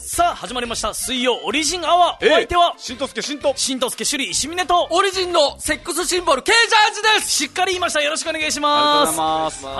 さあ始まりました水曜オリジンアワー、お相手はしんとすけしんとしんとすけ首里石峰とオリジンのセックスシンボル K ジャージです。 しっかり言いました。よろしくお願いしありがとうますございます。 はい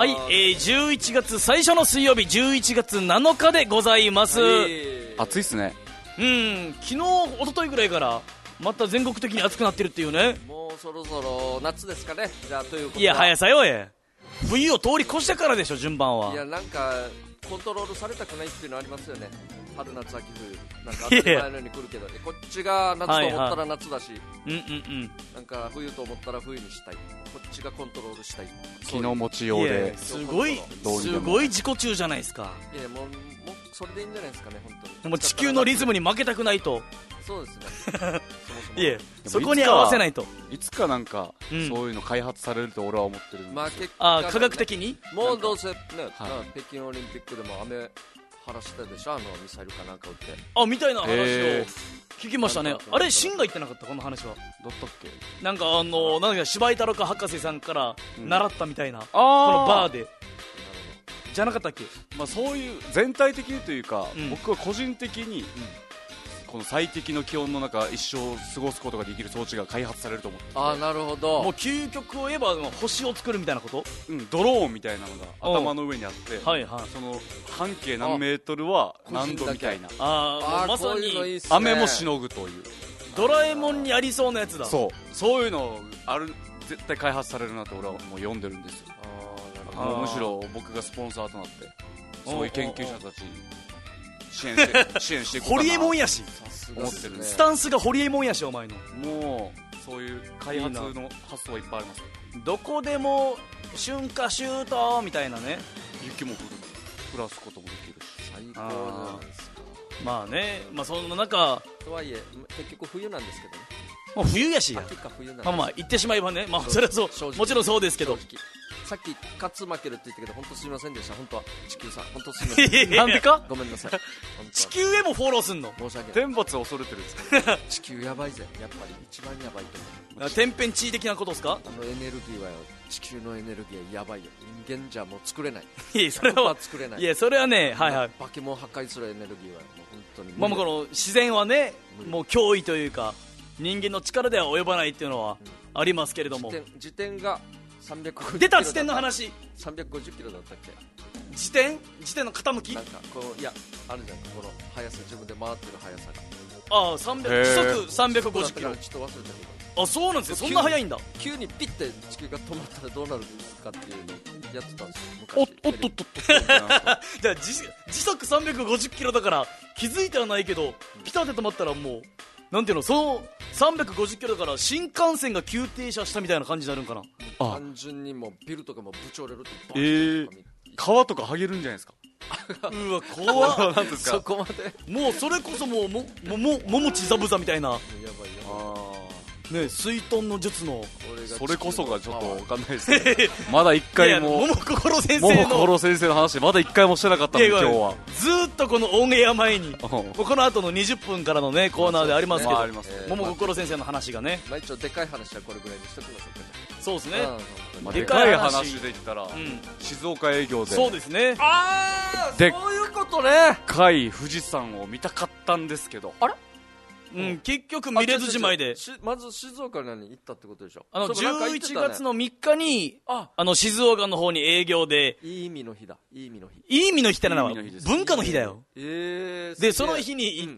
、11月最初の水曜日11月7日でございます、 暑いっすね。 昨日一昨日ぐらいからまた全国的に暑くなってるっていうね。 もうそろそろ夏ですかね。じゃあということで、 いや早さよ冬を通り越してからでしょ順番は。 いやなんかコントロールされたくないっていうのありますよね。春夏秋冬なんか当たり前のように来るけど、こっちが夏と思ったら夏だし、なんか冬と思ったら冬にしたい、こっちがコントロールしたい。 気の持ちよういでやすごい自己中じゃないですか。 いやもうそれでいいんじゃないですかね。本当にでも地球のリズムに負けたくないと。 そうですねそもそもいやそこに合わせないと。 いつかなんか、そういうの開発されると俺は思ってるんですよ。 まあ結あ科学的にもうどうせね、 はい北京オリンピックでも雨晴らしたでしょ、ミサイルかなんか撃って。 みたいな話を聞きましたね。あれシンが言ってなかったこの話は。 どったっけ。 なんかなんか柴井太郎か博士さんから習ったみたいな、こあのバーでじゃなかったっけ。 まあそういう全体的にというか、 うん僕は個人的に、この最適の気温の中一生過ごすことができる装置が開発されると思ってて、 ああなるほど。 もう究極を言えば星を作るみたいなこと。 ドローンみたいなのが頭の上にあって、 はいはい。 その半径何メートルは何度みたいな、 もうまさこういうのいいにっすね。 雨もしのぐという、 ドラえもんにありそうなやつだ。 そういうのある、絶対開発されるなって俺はもう読んでるんですよ。 あーなるほど。 あーもうむしろ僕がスポンサーとなってそういう研究者たち支援していこうかな。 ホリエモンやし、 さすがですね思ってるねスタンスがホリエモンやしお前の。 もうそういう開発の発想はいっぱいありますよ。 どこでも春夏秋冬みたいなね。 雪も降らすこともできるし、 最高じゃないですか。 まあね、そんな中、 とはいえ結局冬なんですけどね。 もう冬やしや。 秋か冬なんです。 言ってしまえばね、それはそう正直もちろんそうですけど。 正直さっき勝つ負けるって言ったけど本当すみませんでした。本当は地球さん本当すみません。 なんでかごめんなさい。本当地球へもフォローすんの。 申し訳ない。 天罰を恐れてるんですか。 地球やばいぜ。やっぱり一番やばいと思う。 天変地異的なことですか。 エネルギーはよ、地球のエネルギーはやばいよ。人間じゃもう作れない。 いやそれは作れない。 いやそれはね、はいはい。 化け物破壊するエネルギーはもう本当にもうこの自然はね、もう脅威というか人間の力では及ばないっていうのはありますけれども、 時点が350 出た時点の話。 350キロだったっけ。 時点の傾き。 なんかこういやあるじゃん、この速さ、自分で回ってる速さが。 時速350キロ。 ちょっと忘れたけど、 そうなんですよ。そんな速いんだ。 急にピッて地球が止まったらどうなるかっていうのをやってたんですよお昔。 っとっとじゃあ時速350キロだから気づいてはないけど、ピタッて止まったらもうなんていうの、その350キロだから新幹線が急停車したみたいな感じになるんかな。 単純にもうビルとかもぶち折れるとバ川とか剥げるんじゃないですか。 うわ怖っ。 なんですか。 そこまでもうそれこそももちざぶざみたいなやばいやばい。 ね、水遁の術のそれこそがちょっと分かんないですね。まだ一回も桃心先生桃の心先生の話まだ一回もしてなかったんで、今日はずーっとこのオンエア前にこの後の20分からのねコーナーでありますけど、桃心先生の話がね、 一応でかい話はこれぐらいにしときましょうか。 そうですね、 でかい話で言ったら、静岡営業でそうですね。 でそういうことね。 でかい富士山を見たかったんですけど、 結局見れずじまいで、 まず静岡に行ったってことでしょ。 11月の3日に静岡の方に営業で、 いい意味の日だ。いい意味の日。 いい意味の日ってのはいい意味の日です文化の日だよ。でその日に行って、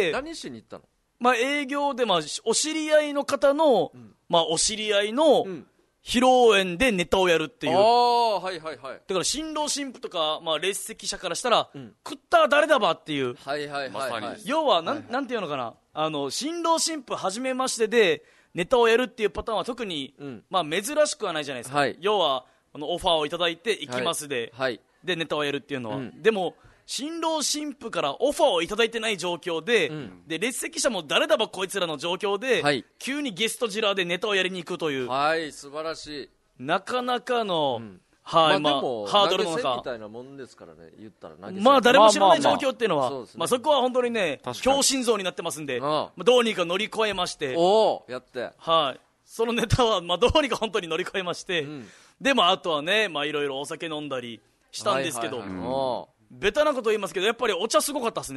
何しに行ったの。 営業でお知り合いの方のお知り合いの披露宴でネタをやるっていう。 はいはいはい。 だから新郎新婦とか列席者からしたら、食ったら誰だばっていう、 はいはいはいはい。 要はなんていうのかな、新郎新婦初めましてでネタをやるっていうパターンは特に珍しくはないじゃないですか。要はオファーをいただいて行きますでネタをやるっていうのは。でも新郎新婦からオファーをいただいてない状況で、列席者も誰だばこいつらの状況で、急にゲストジラーでネタをやりに行くという、 素晴らしい。 なかなかの、 でもハードルの中投げ銭みたいなもんですからね、言ったら投げ銭。 誰も知らない状況っていうのは、 そうですねそこは本当にね強心臓になってますんで、どうにか乗り越えまして、 やって、 そのネタはどうにか本当に乗り越えまして、でもあとはねいろいろお酒飲んだりしたんですけど、ベタなこと言いますけどやっぱりお茶すごかったですね。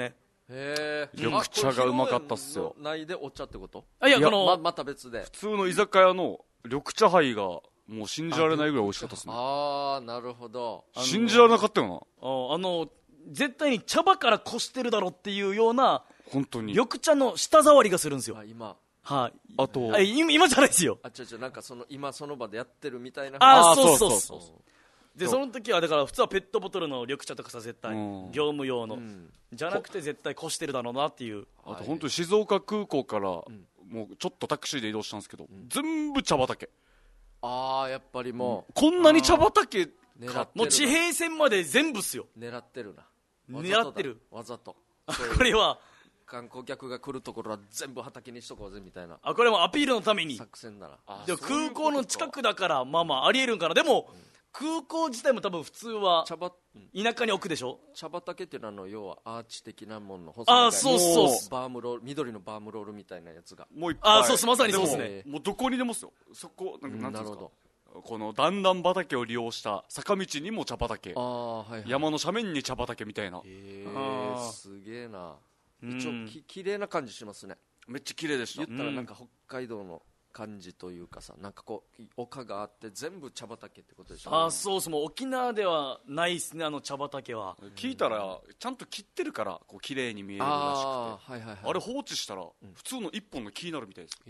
緑茶がうまかったっすよ。 ないでお茶ってこと？ いや、 また別で普通の居酒屋の緑茶杯がもう信じられないぐらい美味しかったっすね。 なるほど。 信じられなかったよな。絶対に茶葉からこしてるだろっていうような本当に緑茶の舌触りがするんですよ。 今はい、 あと今じゃないですよ。 なんか今その場でやってるみたいな。 そうでその時はだから普通はペットボトルの緑茶とかさ、絶対業務用の、じゃなくて絶対こしてるだろうなっていう。 あと本当に静岡空港からもうちょっとタクシーで移動したんですけど、全部茶畑。 やっぱりもう、 こんなに茶畑もう地平線まで全部っすよ。 狙ってるな。 狙ってるわざとこれは観光客が来るところは全部畑にしとこうぜみたいな。 これもアピールのために作戦なら。 でも空港の近くだからまあありえるんかな。でも、空港自体も多分普通は田舎に置くでしょ。 茶畑っていうのは要はアーチ的なもののそうバームロール、緑のバームロールみたいなやつがもういっぱい。 そうまさにそうですね。 もうどこにでもっすよ。そこなんていうんですか、 なるほど。 この段々畑を利用した坂道にも茶畑、山の斜面に茶畑みたいな。 すげえな。一応綺麗な感じしますね。 めっちゃ綺麗でした。 言ったらなんか北海道の感じというかさ、なんかこう丘があって全部茶畑ってことでしょ。 そうもう沖縄ではないですね、茶畑は。 聞いたらちゃんと切ってるからこう綺麗に見えるらしくて、あれ放置したら普通の一本の木になるみたいです。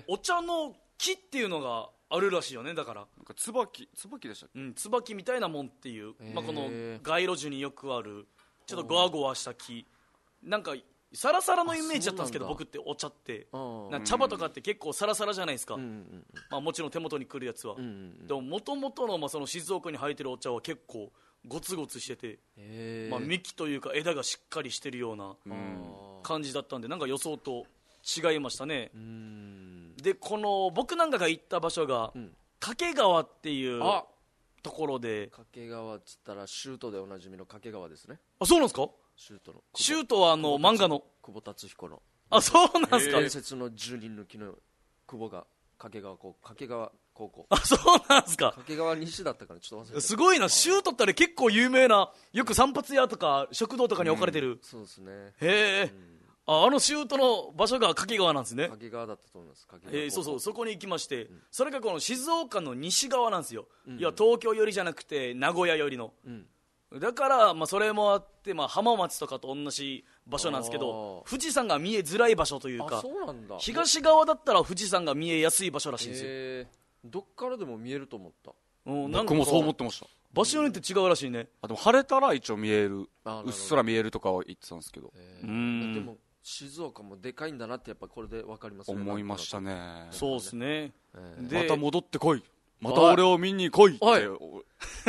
お茶の木っていうのがあるらしいよね。だからなんか椿でしたっけ。 椿みたいなもんっていう、この街路樹によくあるちょっとゴワゴワした木、なんかサラサラのイメージだったんですけど、僕ってお茶って茶葉とかって結構サラサラじゃないですか。もちろん手元に来るやつは。でも元々のその静岡に生えてるお茶は結構ゴツゴツしてて、幹というか枝がしっかりしてるような感じだったんで、なんか予想と違いましたね。でこの僕なんかが行った場所が掛川っていうところで、 掛川っつったらシュートでおなじみの掛川ですね。 そうなんですか。 シュートは漫画の久保達彦の。 そうなんですか。 伝説の10人抜きの久保が掛川高校。 そうなんですか。 掛川西だったからちょっと忘れて。 すごいな。シュートってあれ結構有名な、よく散髪屋とか食堂とかに置かれてる。 そうですね。 へえ。シュートの場所が掛川なんですね。 掛川だったと思います。 そこに行きまして、それがこの静岡の西側なんですよ。いや東京寄りじゃなくて名古屋寄りの。だからそれもあって浜松とかと同じ場所なんですけど、富士山が見えづらい場所というか、東側だったら富士山が見えやすい場所らしいんですよ。 どっからでも見えると思った。 僕もそう思ってました。 場所によって違うらしいね。 でも晴れたら一応見える、うっすら見えるとかは言ってたんですけど、 でも静岡もでかいんだなってやっぱこれで分かりますね。 思いましたね。 そうですね。 また戻ってこい、また俺を見に来いって。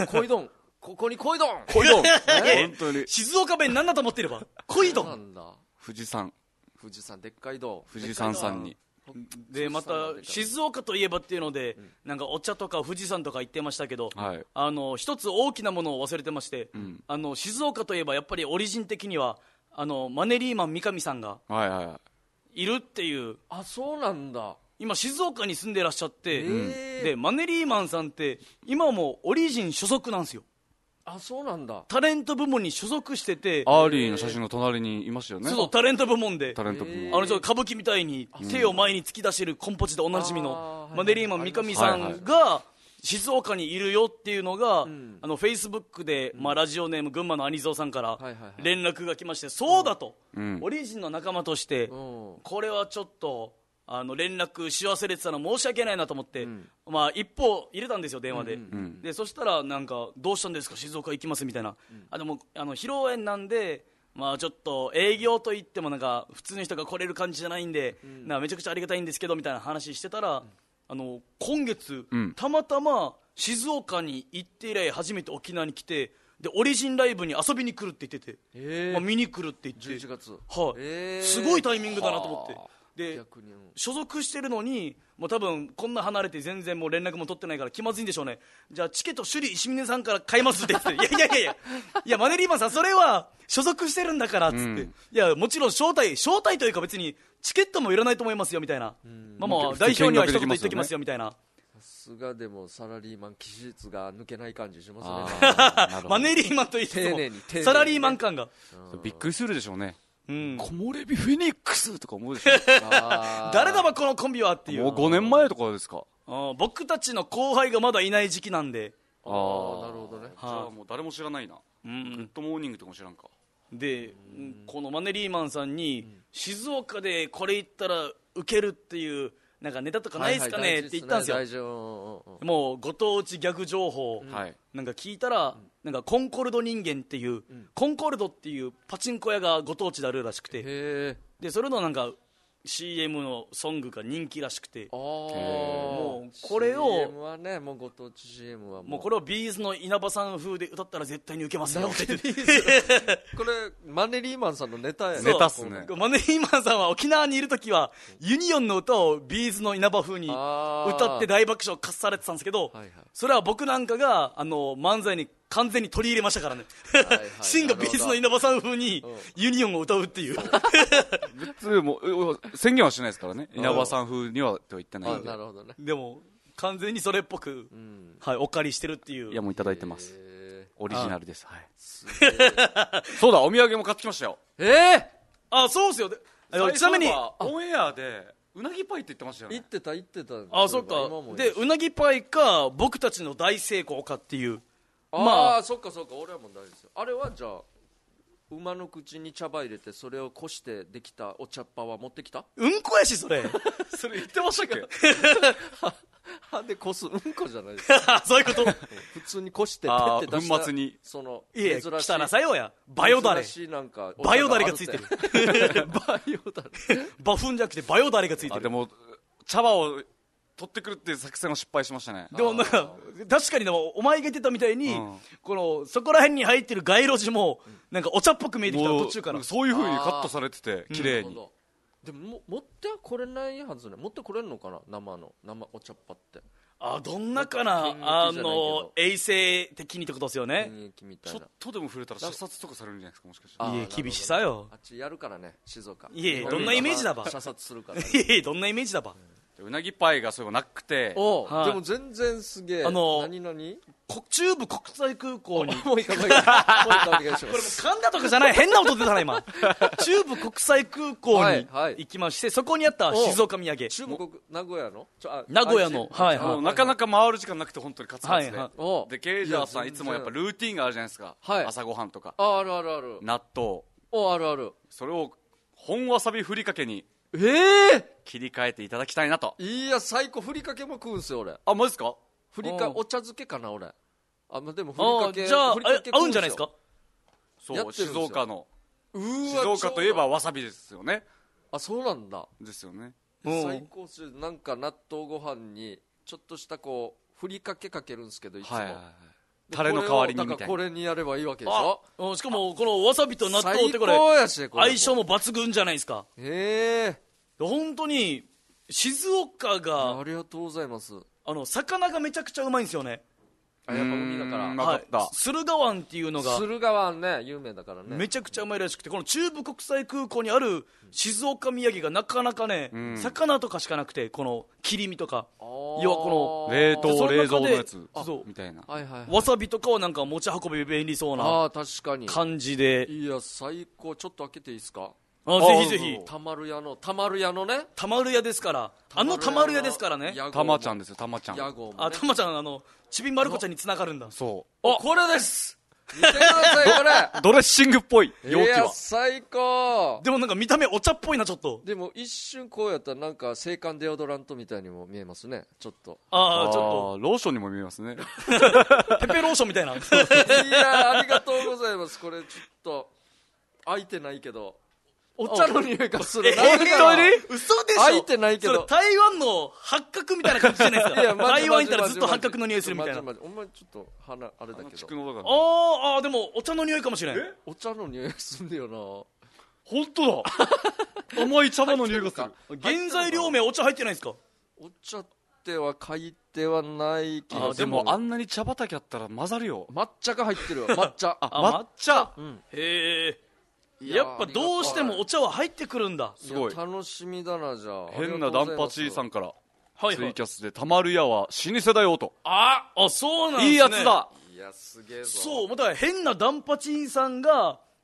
恋どん、ここに恋どん本当に静岡弁なんだと思ってれば恋どん。 富士山でっかいどん、 富士山さんに。 でまた静岡といえばっていうので、なんかお茶とか富士山とか言ってましたけど、一つ大きなものを忘れてまして、静岡といえばやっぱりオリジン的にはマネリーマン三上さんがいるっていう。 そうなんだ。 今静岡に住んでらっしゃって、でマネリーマンさんって今もオリジン所属なんですよ。 そうなんだ。 タレント部門に所属してて、 アーリーの写真の隣にいましたよね。 そうタレント部門で、 ちょっと歌舞伎みたいに手を前に突き出してるコンポチでおなじみのマネリーマン三上さんが静岡にいるよっていうのが、フェイスブックで、ラジオネーム群馬の兄蔵さんから連絡が来まして、そうだと、オリジンの仲間として、これはちょっと連絡し忘れてたの申し訳ないなと思って、一歩入れたんですよ、電話で。でそしたらなんかどうしたんですか、静岡行きますみたいな。でも披露宴なんで、ちょっと営業といってもなんか普通の人が来れる感じじゃないんで、めちゃくちゃありがたいんですけどみたいな話してたら、今月、たまたま静岡に行って以来初めて沖縄に来て、でオリジンライブに遊びに来るって言ってて、見に来るって言って、 11月、 すごいタイミングだなと思って。で所属してるのにもう多分こんな離れて全然もう連絡も取ってないから気まずいんでしょうね。じゃあチケット首里石峰さんから買いますって言っていやマネリーマンさんそれは所属してるんだからっつって、いやもちろん招待というか別にチケットもいらないと思いますよみたいな、代表には一言言ってきますよみたいな。 さすがでもサラリーマン気質が抜けない感じしますね。 マネリーマンと言ってもサラリーマン感がびっくりするでしょうね。 木漏れ日フェニックスとか思うでしょ誰だばこのコンビはっていう。 もう5年前とかですか。 僕たちの後輩がまだいない時期なんで。 なるほどね。 じゃあもう誰も知らないな。グッドモーニングとかも知らんか。 で、このマネリーマンさんに、静岡でこれ言ったらウケるっていうなんかネタとかないですかねって言ったんですよ。もうご当地ギャグ情報なんか聞いたら、なんかコンコルド人間っていう、コンコルドっていうパチンコ屋がご当地であるらしくて、でそれのなんかCM のソングが人気らしくて、もうこれを CM はね、もうご当地 CM はもうこれをビーズの稲葉さん風で歌ったら絶対にウケますよって言ってこれマネリーマンさんのネタやね。 ネタっすね。 マネリーマンさんは沖縄にいるときはユニオンの歌をビーズの稲葉風に歌って大爆笑かっされてたんですけど、それは僕なんかが漫才に完全に取り入れましたからね。シンがビーズの稲葉さん風にユニオンを歌うっていう。 別にもう宣言はしないですからね。稲葉さん風にはとは言ってないんで。 なるほどね。 でも完全にそれっぽく、お借りしてるっていう。 いやもういただいてます。オリジナルです。はい。そうだ、お土産も買ってきましたよ。 そうっすよ。ちなみにオンエアでうなぎパイって言ってましたよね。 言ってた。 そっか。でうなぎパイか僕たちの大成功かっていう。 そっか俺はもう大丈夫ですよ。あれはじゃあ馬の口に茶葉入れてそれをこしてできたお茶っ葉は持ってきた？ うんこやしそれ。 それ言ってましたっけ？ 歯でこすうんこじゃないですか。 そういうこと。 普通にこしてペッて出した粉末に。 そのいや汚さよや。バヨダレ。バヨダレがついてる。 バヨダレ。 バフンじゃなくてバヨダレがついてる。 でも茶葉を取ってくるっていう作戦は失敗しましたね。 でもなんか確かにでもお前が言ってたみたいに、このそこら辺に入ってる街路樹もなんかお茶っぽく見えてきた途中から。 そういう風にカットされてて綺麗に。 でも持ってはこれないはずね。持ってこれんのかな、生お茶っ葉って。 どんなかな、衛生的にってことですよね。 ちょっとでも触れたら射殺とかされるんじゃないですか、もしかして。 いや厳しさよ。 あっちやるからね、静岡。 いやどんなイメージだば。 射殺するから。 いやどんなイメージだば。 うなぎパイがそういえばなくて。 でも全然すげえ。何中部国際空港に。 もう一回お願いします。 これも噛んだとかじゃない、変な音出たな今。中部国際空港に行きまして、そこにあった静岡土産。 中部名古屋のなかなか回る時間なくて本当にカツカツで。でケイジャーさんいつもやっぱルーティンがあるじゃないですか。朝ごはんとか。 ある。 納豆。 ある。 それを本わさびふりかけに切り替えていただきたいなと。 いや最高。ふりかけも食うんすよ俺。 マジですか？ お茶漬けかな俺。でもふりかけじゃあ合うんじゃないですか？ そう、静岡といえばわさびですよね。 そうなんだ。 ですよね。 最高っす。なんか納豆ご飯にちょっとしたこうふりかけかけるんですけど、いつもタレの代わりにみたいな。 これにやればいいわけでしょ。しかもこのわさびと納豆ってこれ相性も抜群じゃないですか。本当に静岡が、 ありがとうございます。 魚がめちゃくちゃうまいんですよね。 やっぱ海だから。 分かった。 駿河湾っていうのが駿河湾ね、有名だからね。 めちゃくちゃうまいらしくて、この中部国際空港にある静岡土産がなかなかね、魚とかしかなくて、この切り身とか、要はこの冷蔵のやつみたいな。 わさびとかはなんか持ち運び便利そうな感じで。 いや最高。ちょっと開けていいですか？ ぜひぜひ。 たまる屋のね。 たまる屋ですから。たまる屋ですからね。 たまちゃんですよ、たまちゃん。 たまちゃん、ちびまる子ちゃんに繋がるんだ。 そう。 これです。見てください、これ。 ドレッシングっぽい、容器は。 最高。 でもなんか見た目お茶っぽいな、ちょっと。 でも一瞬こうやったらなんか制汗デオドラントみたいにも見えますね、ちょっと。 ちょっと。ローションにも見えますね。 ペペローションみたいな。いやありがとうございます。これちょっと、開いてないけど。お茶の匂いがする。 本当に？嘘でしょ？ 開いてないけど。 台湾の八角みたいな感じじゃないですか。台湾行ったらずっと八角の匂いするみたいな。 お前ちょっと鼻あれだけど。 でもお茶の匂いかもしれん。 お茶の匂いすんだよな。 本当だ。甘い茶葉の匂いがする。 原材料名お茶入ってないですか？ お茶っては書いてはないけど。 でもあんなに茶畑あったら混ざるよ。 抹茶が入ってるよ。抹茶。 抹茶。 へえ。やっぱどうしてもお茶は入ってくるんだ。 すごい。 楽しみだな。じゃあ変なダンパチーさんからツイキャスでたまる屋は老舗だよと。 そうなんですね。 いいやつだ。 いやすげえぞ。 そう、だから変なダンパチーさんが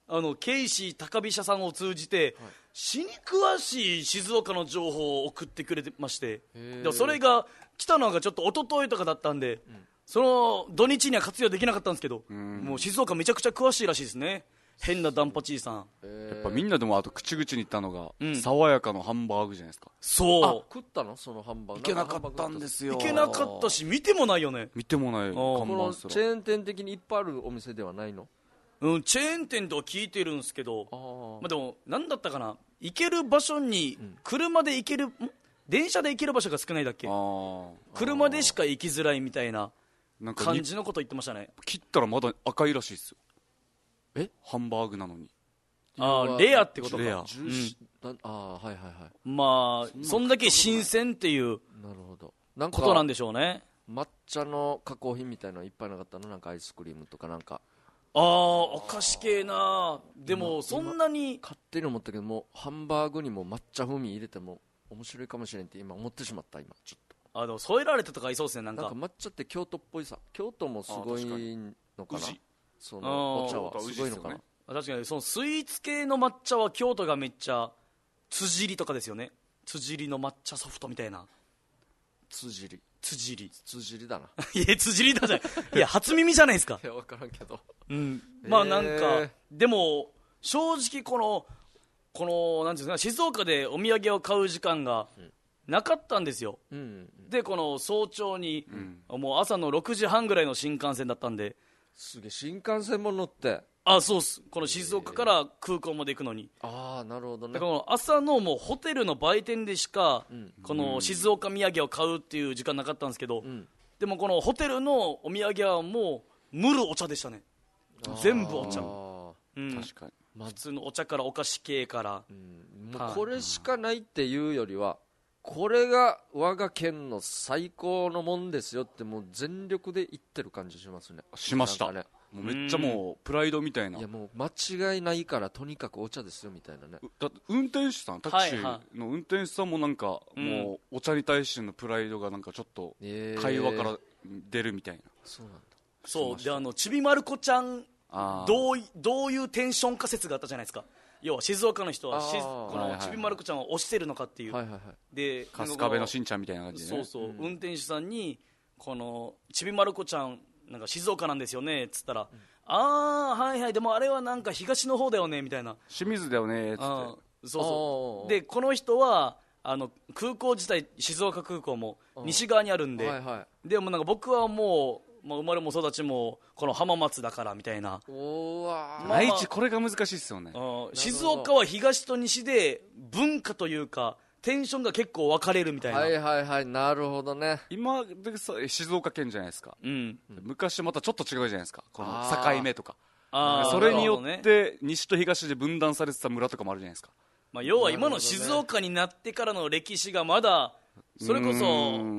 ケイシー高飛車さんを通じて、死に詳しい静岡の情報を送ってくれてまして、でそれが来たのがちょっと一昨日とかだったんで、その土日には活用できなかったんですけど、もう静岡めちゃくちゃ詳しいらしいですね。変なダンパチーさん、 やっぱみんなでもあと口々に言ったのが、爽やかのハンバーグじゃないですか。 そう食ったのそのハンバーグ。 行けなかったんですよ。 行けなかったし見てもないよね。 見てもない看板すら。 チェーン店的にいっぱいあるお店ではないの？ チェーン店とは聞いてるんですけど、でも何だったかな、行ける場所に車で行ける、電車で行ける場所が少ないだっけ。車でしか行きづらいみたいな感じのこと言ってましたね。 切ったらまだ赤いらしいですよ。ハンバーグなのに。 レアってことか。 レア。 はいはいはい。 まあそんだけ新鮮っていうことなんでしょうね。 抹茶の加工品みたいなのいっぱいなかったの？なんかアイスクリームとかなんか。 お菓子系な。でもそんなに勝手に思ったけども、ハンバーグにも抹茶風味入れても面白いかもしれんって今思ってしまった。今ちょっとでも添えられてとかいそうですね。なんか抹茶って京都っぽいさ。京都もすごいのかな。そのお茶はすごいのかな。 確かにそのスイーツ系の抹茶は京都がめっちゃ辻入りとかですよね。辻入りの抹茶ソフトみたいな。 辻入りだな。 いや辻入りだじゃん。いや初耳じゃないですか。 いや分からんけど、 まあなんかでも正直このなんていうんですか、静岡でお土産を買う時間がなかったんですよ。でこの早朝に、もう朝の6時半ぐらいの新幹線だったんで。 すげえ、新幹線も乗って。 そうっす。この静岡から空港まで行くのに。 なるほどね。 だから朝のもうホテルの売店でしか、この静岡土産を買うっていう時間なかったんですけど、でもこのホテルのお土産はもう無るお茶でしたね。全部お茶。 確かに。 普通のお茶からお菓子系から、 もうこれしかないっていうよりは、これが我が県の最高のもんですよってもう全力で言ってる感じしますね。 しました。もうめっちゃもうプライドみたいな。 いやもう間違いないからとにかくお茶ですよみたいなね。 だって運転手さん、タクシーの運転手さんもなんかもうお茶に対してのプライドがなんかちょっと会話から出るみたいな。 そうなんだ。 そうでちびまる子ちゃんどういうテンション仮説があったじゃないですか。要は静岡の人はこのちびまる子ちゃんを推してるのかっていう。で春日部のしんちゃんみたいな感じでね。 運転手さんにこのちびまる子ちゃんなんか静岡なんですよねっつったら、はいはいでもあれはなんか東の方だよねみたいな。 清水だよねっつって。 そうでこの人は空港自体静岡空港も西側にあるんで、でもなんか僕はもう生まれも育ちもこの浜松だからみたいな。 愛知これが難しいっすよね。 静岡は東と西で文化というかテンションが結構分かれるみたいな。 なるほどね。 今で静岡県じゃないですか。昔またちょっと違うじゃないですか。この境目とか。それによって西と東で分断されてた村とかもあるじゃないですか。 要は今の静岡になってからの歴史がまだそれこそ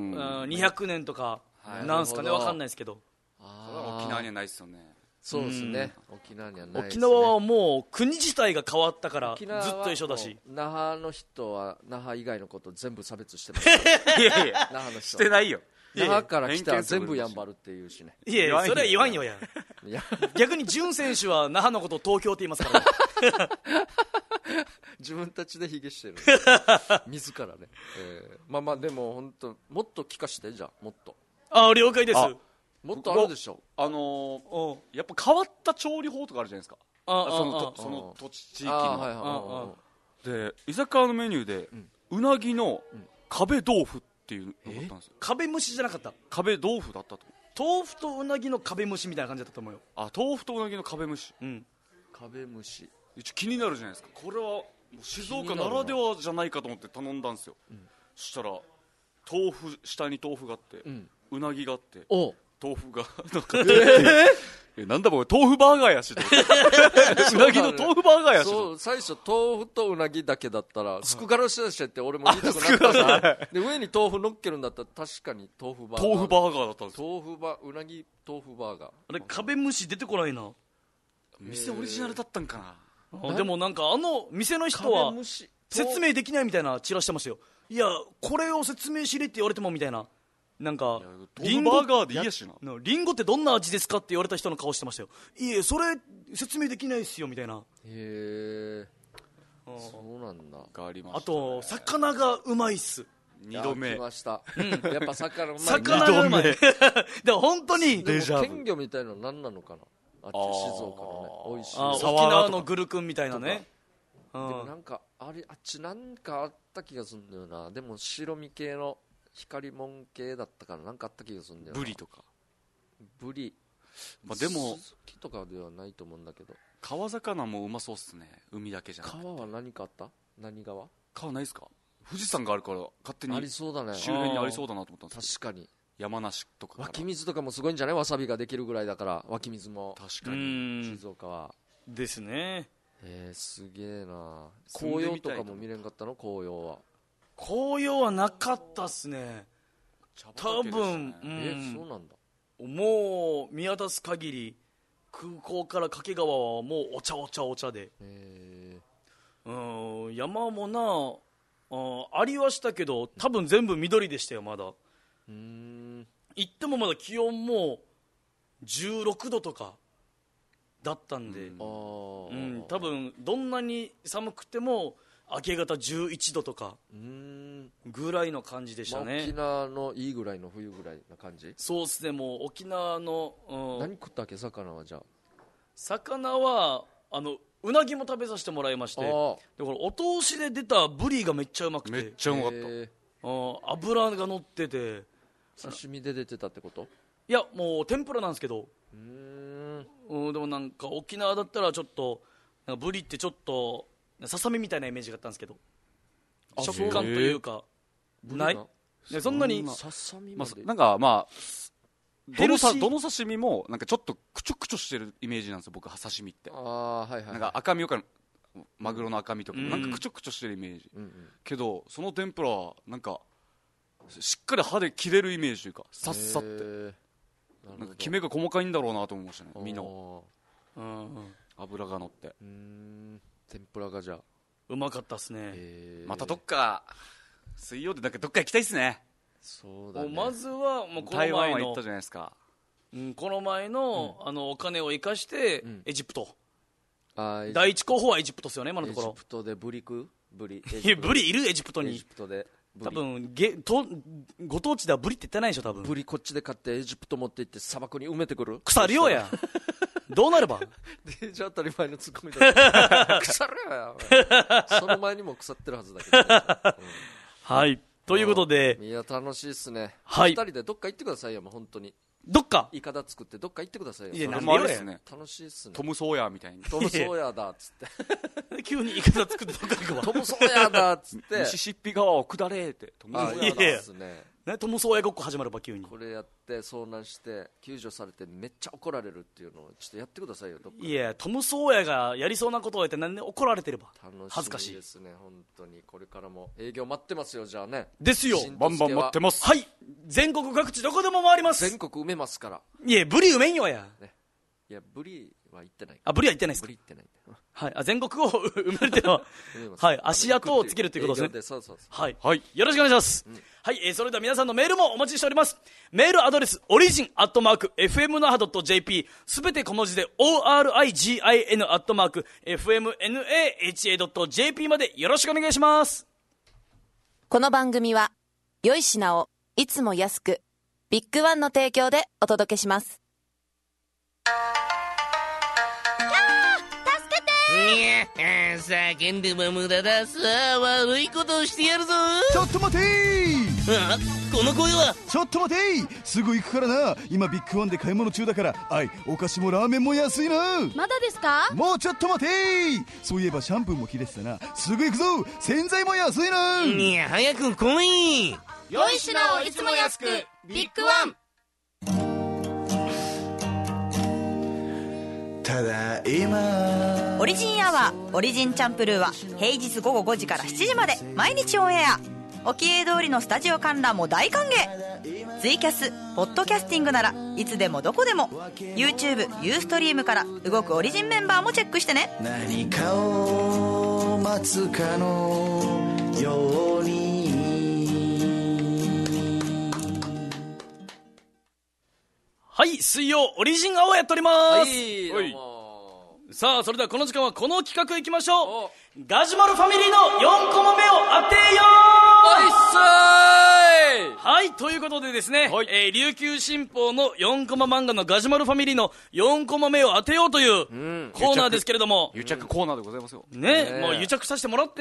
200年とかなんすかね、分かんないですけど。 沖縄にはないですよね。 そうですね。沖縄にはないですね。沖縄はもう国自体が変わったからずっと一緒だし。 那覇の人は那覇以外のこと全部差別してます。 いやいや那覇の人してないよ。 那覇から来たら全部やんばるっていうしね。 いやそれは言わんよや。逆に潤選手は那覇のことを東京って言いますからね。 自分たちで卑下してる。自らね。まあでも本当もっと聞かして。じゃあもっと。 了解です。 もっとあるでしょ。 やっぱ変わった調理法とかあるじゃないですか。その土地地域の。で居酒屋のメニューでうなぎの壁豆腐っていうのがあったんですよ。 壁蒸しじゃなかった。 壁豆腐だったと。 豆腐とうなぎの壁蒸しみたいな感じだったと思うよ。 豆腐とうなぎの壁蒸し。 壁蒸し。 一応気になるじゃないですか。これは静岡ならではじゃないかと思って頼んだんですよ。そしたら下に豆腐があって、うなぎがあって、豆腐がなんだこれ豆腐バーガーやし。うなぎの豆腐バーガーやし。 最初豆腐とうなぎだけだったらすくがらしだしって俺も言いたくなったさ。で上に豆腐乗っけるんだったら確かに豆腐バーガー。 豆腐バーガーだったんですよ。 うなぎ豆腐バーガー。 あれ壁蒸し出てこないな。 店オリジナルだったんかな。 でもなんか店の人は説明できないみたいなチラしてましたよ。いやこれを説明しれって言われてもみたいな。 なんかリンゴバーガーでいいやしな。 リンゴってどんな味ですかって言われた人の顔してましたよ。いえそれ説明できないっすよみたいな。 へえ、そうなんだ。 あと魚がうまいっす。 2度目来ました、やっぱ魚うまい、 魚がうまいでも本当にでも県魚みたいなの何なのかな、あっち静岡のね、美味しい沖縄のグルクンみたいなね。 でもなんかあっちなんかあった気がするんだよな。でも白身系の光もん系だったからなんかあった気がするんだよな。 ブリとかブリ、 でもスズキとかではないと思うんだけど、 川魚もうまそうっすね。海だけじゃなくて。 川は何かあった？何川？ 川ないっすか？富士山があるから勝手にありそうだね、 周辺にありそうだなと思ったんですけど。 確かに山梨とかから湧き水とかもすごいんじゃない？わさびができるぐらいだから。湧き水も確かに静岡はですね。 すげえな。紅葉とかも見れんかったの？紅葉は。 紅葉はなかったっすね。多分、 そうなんだ。 もう見渡す限り空港から掛川はもうお茶お茶お茶で、山もなありはしたけど多分全部緑でしたよ。まだ行ってもまだ気温も16度とかだったんで、多分どんなに寒くても明け方11度とかぐらいの感じでしたね。 沖縄のいいぐらいの冬ぐらいな感じ。 そうですね。もう沖縄の、 何食ったっけ魚は。じゃあ魚はうなぎも食べさせてもらいまして、でこれお通しで出たブリがめっちゃうまくて、 めっちゃうまかった。 油が乗ってて。 刺身で出てたってこと？ いやもう天ぷらなんですけど、でもなんか沖縄だったらちょっとなんかブリってちょっとささみみたいなイメージがあったんですけど、食感というかないそんなにささみまで、 なんかまあどの刺身もなんかちょっとクチョクチョしてるイメージなんですよ僕は。刺身ってなんか赤身からマグロの赤身とかなんかクチョクチョしてるイメージ、けどその天ぷらはなんかしっかり歯で切れるイメージというか、さっさってなんかきめが細かいんだろうなと思いましたね。身の脂が乗って天ぷらがじゃあうまかったっすね。 またどっか水曜でだけどっか行きたいっすね。 そうだね。 まずはもうこの前の台湾は行ったじゃないですか。 この前のお金を生かしてエジプト、第一候補はエジプトですよね今のところ。 エジプトでブリ食う？ブリいるエジプトに。 エジプトで多分ご当地ではブリって言ってないでしょ多分。 ブリこっちで買ってエジプト持って行って砂漠に埋めてくる。 腐るよやどうなればでじゃあ当たり前のツッコミだ腐るよやその前にも腐ってるはずだけど、 はいということで、 いや楽しいっすね。 はい、 2人でどっか行ってくださいよ。もう本当にどっかイカダ作ってどっか行ってくださいよ。 いやそれもあれですね。 楽しいっすね。 トム・ソーヤーみたいにトム・ソーヤーだっつって急にイカダ作ってどっか行くわトム・ソーヤーだっつってミシシッピ川を下れってトム・ソーヤーだっすね。 トム・ソーヤごっこ始まるば急にこれやって遭難して救助されてめっちゃ怒られるっていうのをちょっとやってくださいよどっか。 いやトム・ソーヤがやりそうなことをやってなんで怒られてれば恥ずかしいですね。本当にこれからも営業待ってますよ。じゃあね。 ですよ。 バンバン待ってます。 はい全国各地どこでも回ります。 全国埋めますから。 いやブリ埋めんよや、 ね、いやブリは行ってない。 ブリは行ってないですか。 ブリ行ってない。 はい、全国を埋めるっていうのははい、足跡をつけるということですね。 そうはい、はい、よろしくお願いします、はい、それでは皆さんのメールもお待ちしております。メールアドレスorigin@fmnaha.jp すべて小文字で origin@fmnaha.jp までよろしくお願いします。 この番組は良い品をいつも安くビッグワンの提供でお届けします。 叫んでも無駄だ。さあ悪いことをしてやるぞ。 ちょっと待てー。この声は。 ちょっと待てー。すぐ行くからな。今ビッグワンで買い物中だから。お菓子もラーメンも安いな。 まだですか。 もうちょっと待てー。そういえばシャンプーも切れてたな。すぐ行くぞ。洗剤も安いな。 いや早く来い。 良い品をいつも安くビッグワン。 ただいまオリジンアワーオリジンチャンプルーは平日午後5時から7時まで毎日オンエア。沖永通りのスタジオ観覧も大歓迎。ツイキャスポッドキャスティングならいつでもどこでも YouTube ユーストリームから動くオリジンメンバーもチェックしてね。 何かを待つかのようにはい、水曜オリジンアワーやっております。 はい、どうも。 さあ、それではこの時間はこの企画いきましょう。ガジュマルファミリーの4コマ目を当てよう。 おいっすー。 はい、ということでですね、琉球新報の4コマ漫画のガジュマルファミリーの4コマ目を当てようというコーナーですけれども、 癒着コーナーでございますよね、もう癒着させてもらって、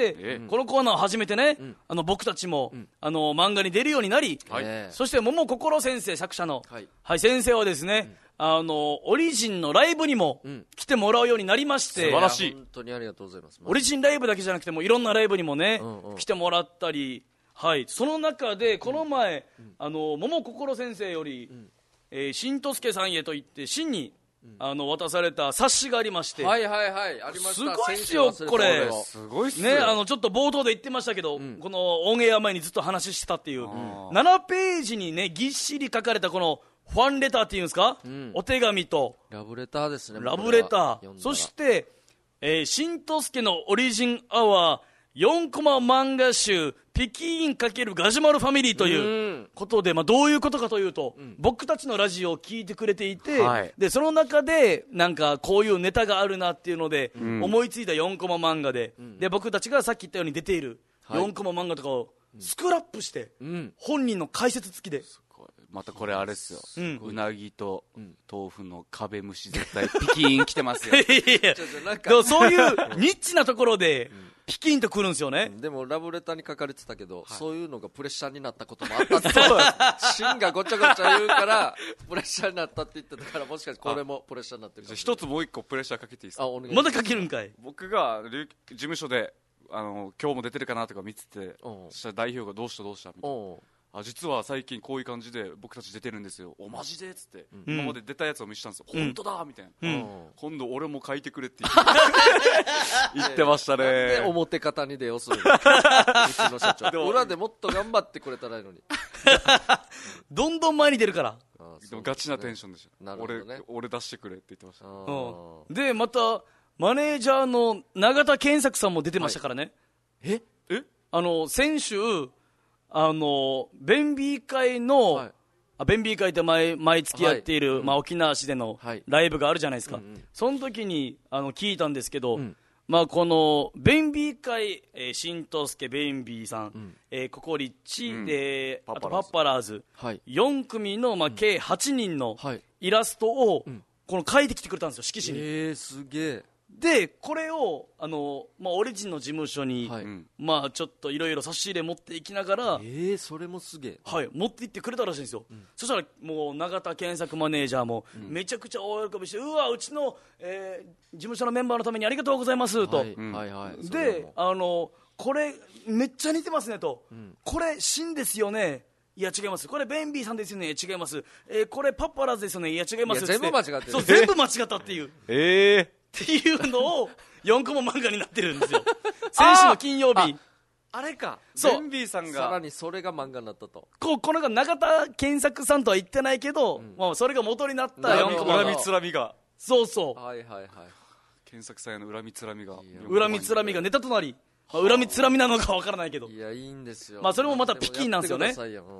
このコーナーを始めてね、僕たちも、漫画に出るようになり、そして桃心先生作者の、先生はですね、オリジンのライブにも来てもらうようになりまして、 素晴らしい。 本当にありがとうございます。 オリジンライブだけじゃなくてもいろんなライブにもね、来てもらったり、はい、その中でこの前、桃心先生より、新とすけさんへと言って新に渡された冊子がありまして、 はいはいはい、ありました。 すごいっすよこれ。 すごいっすね、ちょっと冒頭で言ってましたけど、このオンエア前にずっと話してたっていう、7ページにねぎっしり書かれたこのファンレターっていうんですか、お手紙とラブレターですね。 ラブレター、そして新とすけのオリジンアワー4コマ漫画集ピキーン×ガジュマルファミリーということで、どういうことかというと、僕たちのラジオを聞いてくれていて、でその中でなんかこういうネタがあるなっていうので、思いついた4コマ漫画で、で僕たちがさっき言ったように出ている4コマ漫画とかをスクラップして、本人の解説付きで、 またこれあれっすよ、うなぎと豆腐の壁虫絶対ピキーン来てますよ。 でもそういうニッチなところでピキンとくるんですよね。 でもラブレターに書かれてたけど、そういうのがプレッシャーになったこともあったってシンがごちゃごちゃ言うからプレッシャーになったって言ってたから、もしかしてこれもプレッシャーになってるかもしれない。 一つもう一個プレッシャーかけていいですか。 まだかけるんかい。 僕が事務所で今日も出てるかなとか見てて、そしたら代表がどうしたみたいな、実は最近こういう感じで僕たち出てるんですよ。おマジでっつって、今まで出たやつを見せたんですよ。本当だみたいな、今度俺も書いてくれって言ってましたね。 で表方に出ようするうちの社長裏でもっと頑張ってくれたらいいのにどんどん前に出るから。 でもガチなテンションでした。俺出してくれって言ってました。 でまたマネージャーの永田健作さんも出てましたからね。先週弁美会の、弁美会って毎月やっている、沖縄市でのライブがあるじゃないですか。その時に聞いたんですけど、この弁美会、新とすけ弁美さん、ココリッチで、あとパッパラーズ、4組の、計8人のイラストを、この書いてきてくれたんですよ、色紙に。 すげえ。 でこれをオリジンの事務所に、ちょっといろいろ差し入れ持っていきながら、 それもすげえ、 持っていってくれたらしいんですよ。そしたらもう永田健作マネージャーもめちゃくちゃ大喜びして、うちの、事務所のメンバーのためにありがとうございますと、でこれめっちゃ似てますねと、これシンですよね、いや違います、これベンビーさんですよね、違います、これパッパラーズですよね、いや違います、 全部間違ってる。 そう全部間違ったっていうっていうのを4コマ漫画になってるんですよ。先週の金曜日、 あれか、 そうベンビーさんがさらにそれが漫画になったと。 この永田健作さんとは言ってないけど、それが元になった4コマ恨みつらみが、 そうそう、 健作さんへの恨みつらみがネタとなり、恨みつらみなのかわからないけど、 いやいいんですよ。 それもまたピキンなんですよね。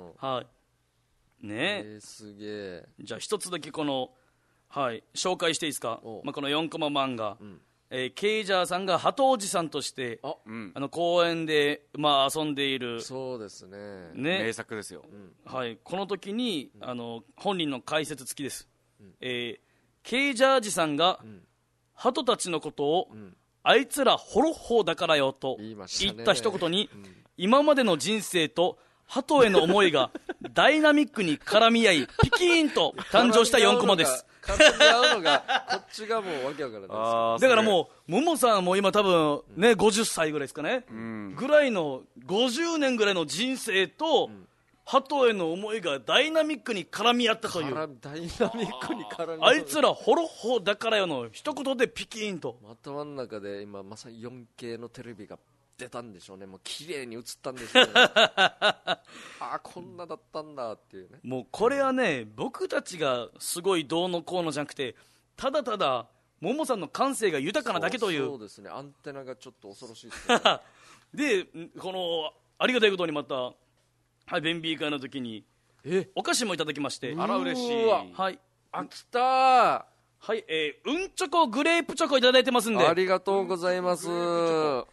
すげえ。 じゃあ一つだけこの紹介していいですか。この4コマ漫画、ケイジャーさんが鳩おじさんとして公園で遊んでいる、 そうですね、 名作ですよ。 この時に本人の解説付きです。ケイジャージさんが鳩たちのことをあいつらホロッホーだからよと言った一言に、今までの人生と鳩への思いがダイナミックに絡み合いピキーンと誕生した4コマです。 絡み合うのがこっちがもうわけわからないです。 だからもうももさんも今多分ね50歳ぐらいですかね、ぐらいの50年ぐらいの人生と鳩への思いがダイナミックに絡み合ったという、 ダイナミックに絡み合う、 あいつらホロッホだからよの一言でピキーンと。 頭の中で今まさに 4K のテレビが出たんでしょうね。もう綺麗に映ったんでしょうね。こんなだったんだっていうね。 もうこれはね、僕たちがすごいどうのこうのじゃなくて、ただただももさんの感性が豊かなだけという。 そうですね、アンテナがちょっと恐ろしいですね。 でこのありがたいことにまた弁美会の時にお菓子もいただきまして、 あら嬉しい。 あ、来た。 はい、うんチョコグレープチョコいただいてますんで。 ありがとうございます。 はい、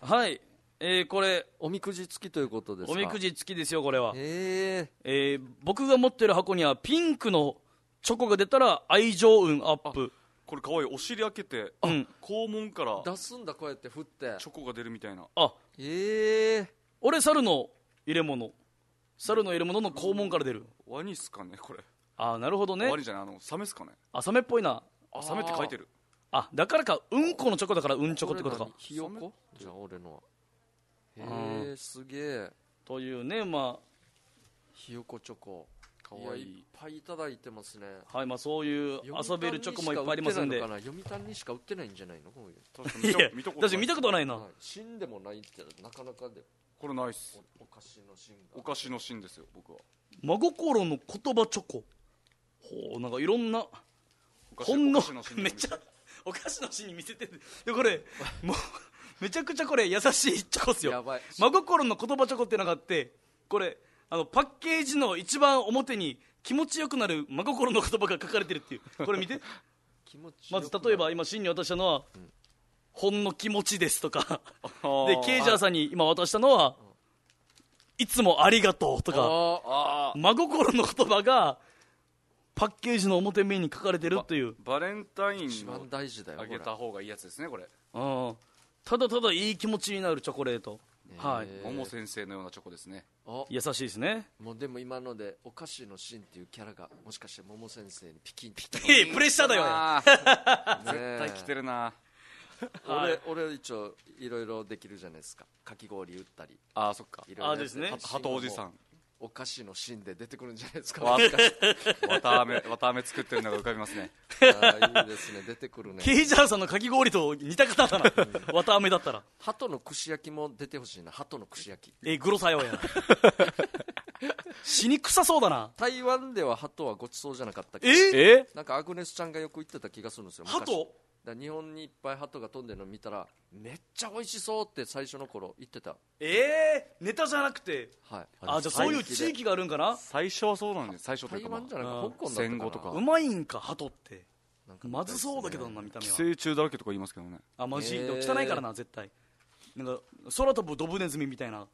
これおみくじ付きということですか。 おみくじ付きですよこれは。 へ僕が持ってる箱にはピンクのチョコが出たら愛情運アップ。 これかわいい。お尻開けて、肛門から出すんだ、こうやって振ってチョコが出るみたいな。 あ、 俺猿の入れ物の肛門から出る。 ワニっすかねこれ。 あ、なるほどね。 ワニじゃない、サメっすかね。 あ、サメっぽいな。 あ、サメって書いてる。 あ、だからか、うんこのチョコだからうんチョコってことか。 ひよこじゃあ俺のは。へえ、すげえ。 というね、まあひよこチョコかわいい。 いっぱいいただいてますね。 はい、まあそういう遊べるチョコもいっぱいありますんで。 読谷にしか売ってないんじゃないのこういう。 確かに見たことないな。 芯でもないってなかなかで。 これナイス。 お菓子の芯が。 お菓子の芯ですよ僕は。 真心の言葉チョコ。ほう、なんかいろんなほんのめっちゃお菓子の芯に見せてる。でこれもうめちゃくちゃこれ優しいチョコっすよ。 やばい。 真心の言葉チョコってのがあって、これパッケージの一番表に気持ちよくなる真心の言葉が書かれてるっていう。これ見てまず例えば今芯に渡したのは、ほんの気持ちですとかで、ケイジャーさんに今渡したのは、いつもありがとうとか、真心の言葉がパッケージの表面に書かれてるっていう。 バレンタイン一番大事だよ。 あげた方がいいやつですねこれ。 ただただいい気持ちになるチョコレート。はい。 桃先生のようなチョコですね。 優しいですね。 もうでも今のでお菓子の芯っていうキャラがもしかして桃先生にピキンときた。 プレッシャーだよ。 絶対来てるな。 俺一応いろいろできるじゃないですか。かき氷売ったり。 あ、そっか。 あ、ですね。 鳩おじさん。 お菓子の芯で出てくるんじゃないですか。 綿あめ作ってるのが浮かびますね。 いいですね、出てくるね。 ケイジャーさんのかき氷と似た方だな。綿あめだったら。 鳩の串焼きも出てほしいな。鳩の串焼き。 グロさよや。死に臭そうだな。 台湾では鳩はごちそうじゃなかったっけ。なんかアグネスちゃんがよく言ってた気がするんですよ。 鳩？ だ日本にいっぱい鳩が飛んでるの見たらめっちゃ美味しそうって最初の頃言ってた。 ネタじゃなくて。 はい。 あ、じゃあそういう地域があるんかな。 最初はそうなんです。最初というか台湾じゃないか、香港だったかな。 戦後とか。 うまいんか鳩って。まずそうだけどな、見た目は。 寄生虫だらけとか言いますけどね。 あ、マジ。汚いからな、絶対。なんか空飛ぶドブネズミみたいな。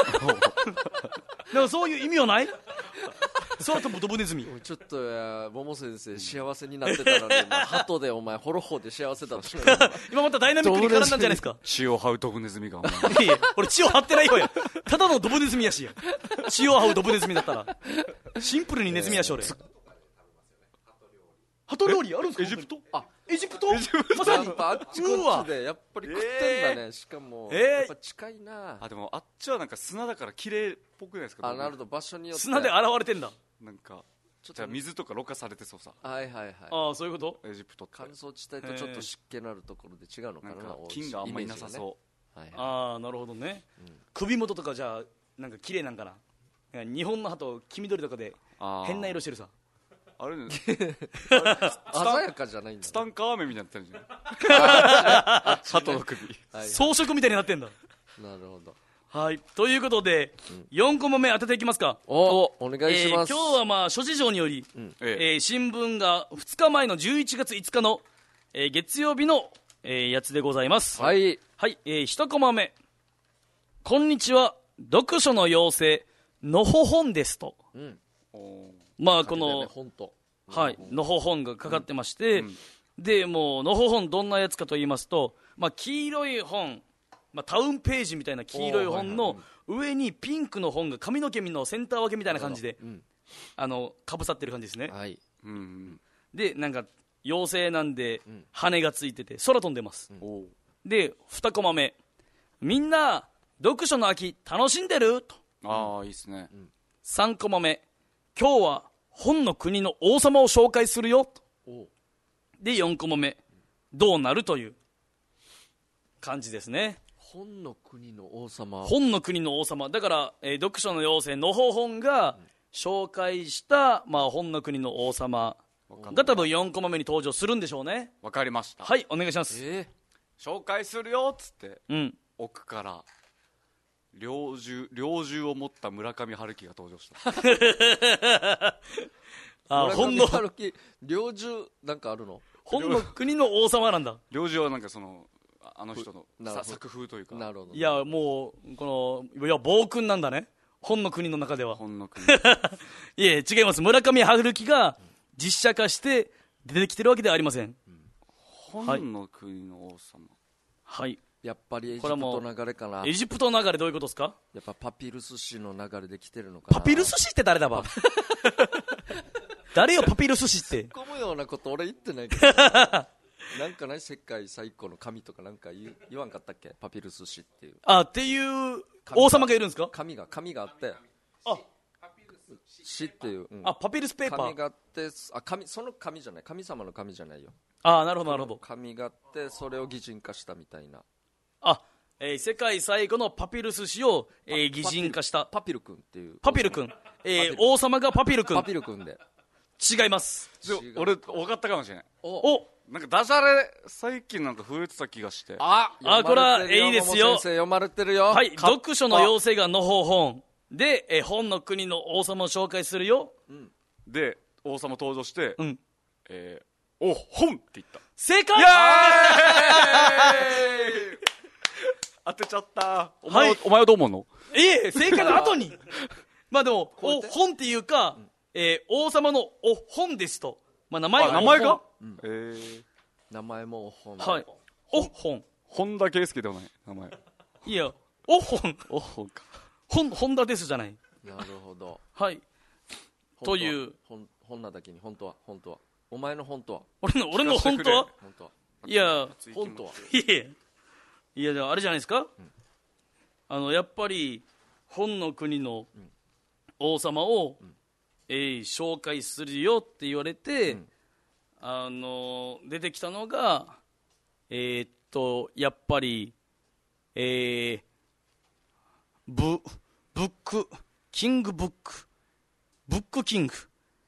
なんかそういう意味はない？空飛ぶドブネズミ。 ちょっと桃先生幸せになってたのに、鳩でお前ホロホで幸せだった。 今またダイナミックに絡んだんじゃないですか。 血を這うドブネズミが。 俺血を張ってないよや。ただのドブネズミやしや。血を這うドブネズミだったらシンプルにネズミやし俺。鳩料理あるんですか？ エジプト？ あ、エジプト？まさにあっちこっちでやっぱり食ってんだね。しかもやっぱ近いな。 あ、でもあっちはなんか砂だから綺麗っぽくないですか？ あ、なるほど。場所によって砂で現れてんだ。 なんかじゃあ水とかろ過されてそうさ。 はいはいはい。 ああ、そういうこと？ エジプトって乾燥地帯とちょっと湿気のあるところで違うのかな。 菌があんまりなさそう。 ああ、なるほどね。首元とかじゃあなんか綺麗なんかな。日本の鳩黄緑とかで変な色してるさ。 あれね、 鮮やかじゃないんだ。 ツタンカーメンみたいになってるじゃん。鳩の首。 装飾みたいになってんだ。 なるほど。 はい、ということで、4コマ目当てていきますか。 お願いします。 今日はまあ諸事情により、新聞が2日前の11月5日の、月曜日の、やつでございます。 はい、 はい、1コマ目。こんにちは、読書の妖精のほほんですと。まあこの、はい、のほほんがかかってまして、でもうのほほんどんなやつかと言いますと、まあ、黄色い本、まあ、タウンページみたいな黄色い本の上にピンクの本が髪の毛のセンター分けみたいな感じでかぶさってる感じですね。でなんか妖精なんで羽がついてて空飛んでます。で2コマ目、みんな読書の秋楽しんでると。 ああ、いいですね。 3コマ目、今日は本の国の王様を紹介するよと。で4コマ目、どうなるという感じですね。 本の国の王様。 本の国の王様だから、読書の妖精のほほんが紹介した、まあ、本の国の王様が多分4コマ目に登場するんでしょうね。 わかりました。 はい、お願いします。 紹介するよっつって、奥から猟銃を持った村上春樹が登場した。 本の領主なんかあるの？ 本の国の王様なんだ。 領主はなんかそのあの人の作風というか。 なるほど。 いやもうこのいや暴君なんだね。本の国の中では。 本の国。 いえ違います。村上春樹が実写化して出てきてるわけではありません。 本の国の王様。 はい。 やっぱりエジプト流れかな。 エジプト流れどういうことですか？ やっぱパピルス紙の流れで来てるのかな。 パピルス紙って誰だば？誰よパピルス紙って。 突っ込むようなこと俺言ってないけど。なんかない世界最古の神とかなんか言わんかったっけ？パピルス紙っていう。 っていう王様がいるんですか？ 紙があって。紙っていう。 パピルスペーパー。 紙があってその紙じゃない。神様の紙じゃないよ。 なるほどなるほど。 紙があってそれを擬人化したみたいな。 世界最後のパピルス紙を擬人化したパピル君っていう。 パピル君。王様がパピル君。 パピル君で。 違います。 俺分かったかもしれない。なんかダジャレ最近なんか増えてた気がして。 これはいいですよ。 先生読まれてるよ。 はい。読書の妖精がのほほんで本の国の王様を紹介するよ。 で王様登場して、お本って言った。 正解。 当てちゃった。お前はどう思うの？ 正解の後に。まあでも本っていうか。王様のお本ですと、名前が名前もお本。 はい。お本。 本田圭佑ではない名前。 いやお本。 お本か。 本田ですじゃない。 なるほど。 はい。という本なだけに本当はお前の本当は俺の本当は。いや本当は。 いやでもあれじゃないですか。やっぱり本の国の王様を紹介するよって言われて、出てきたのがやっぱりブックキングブックキング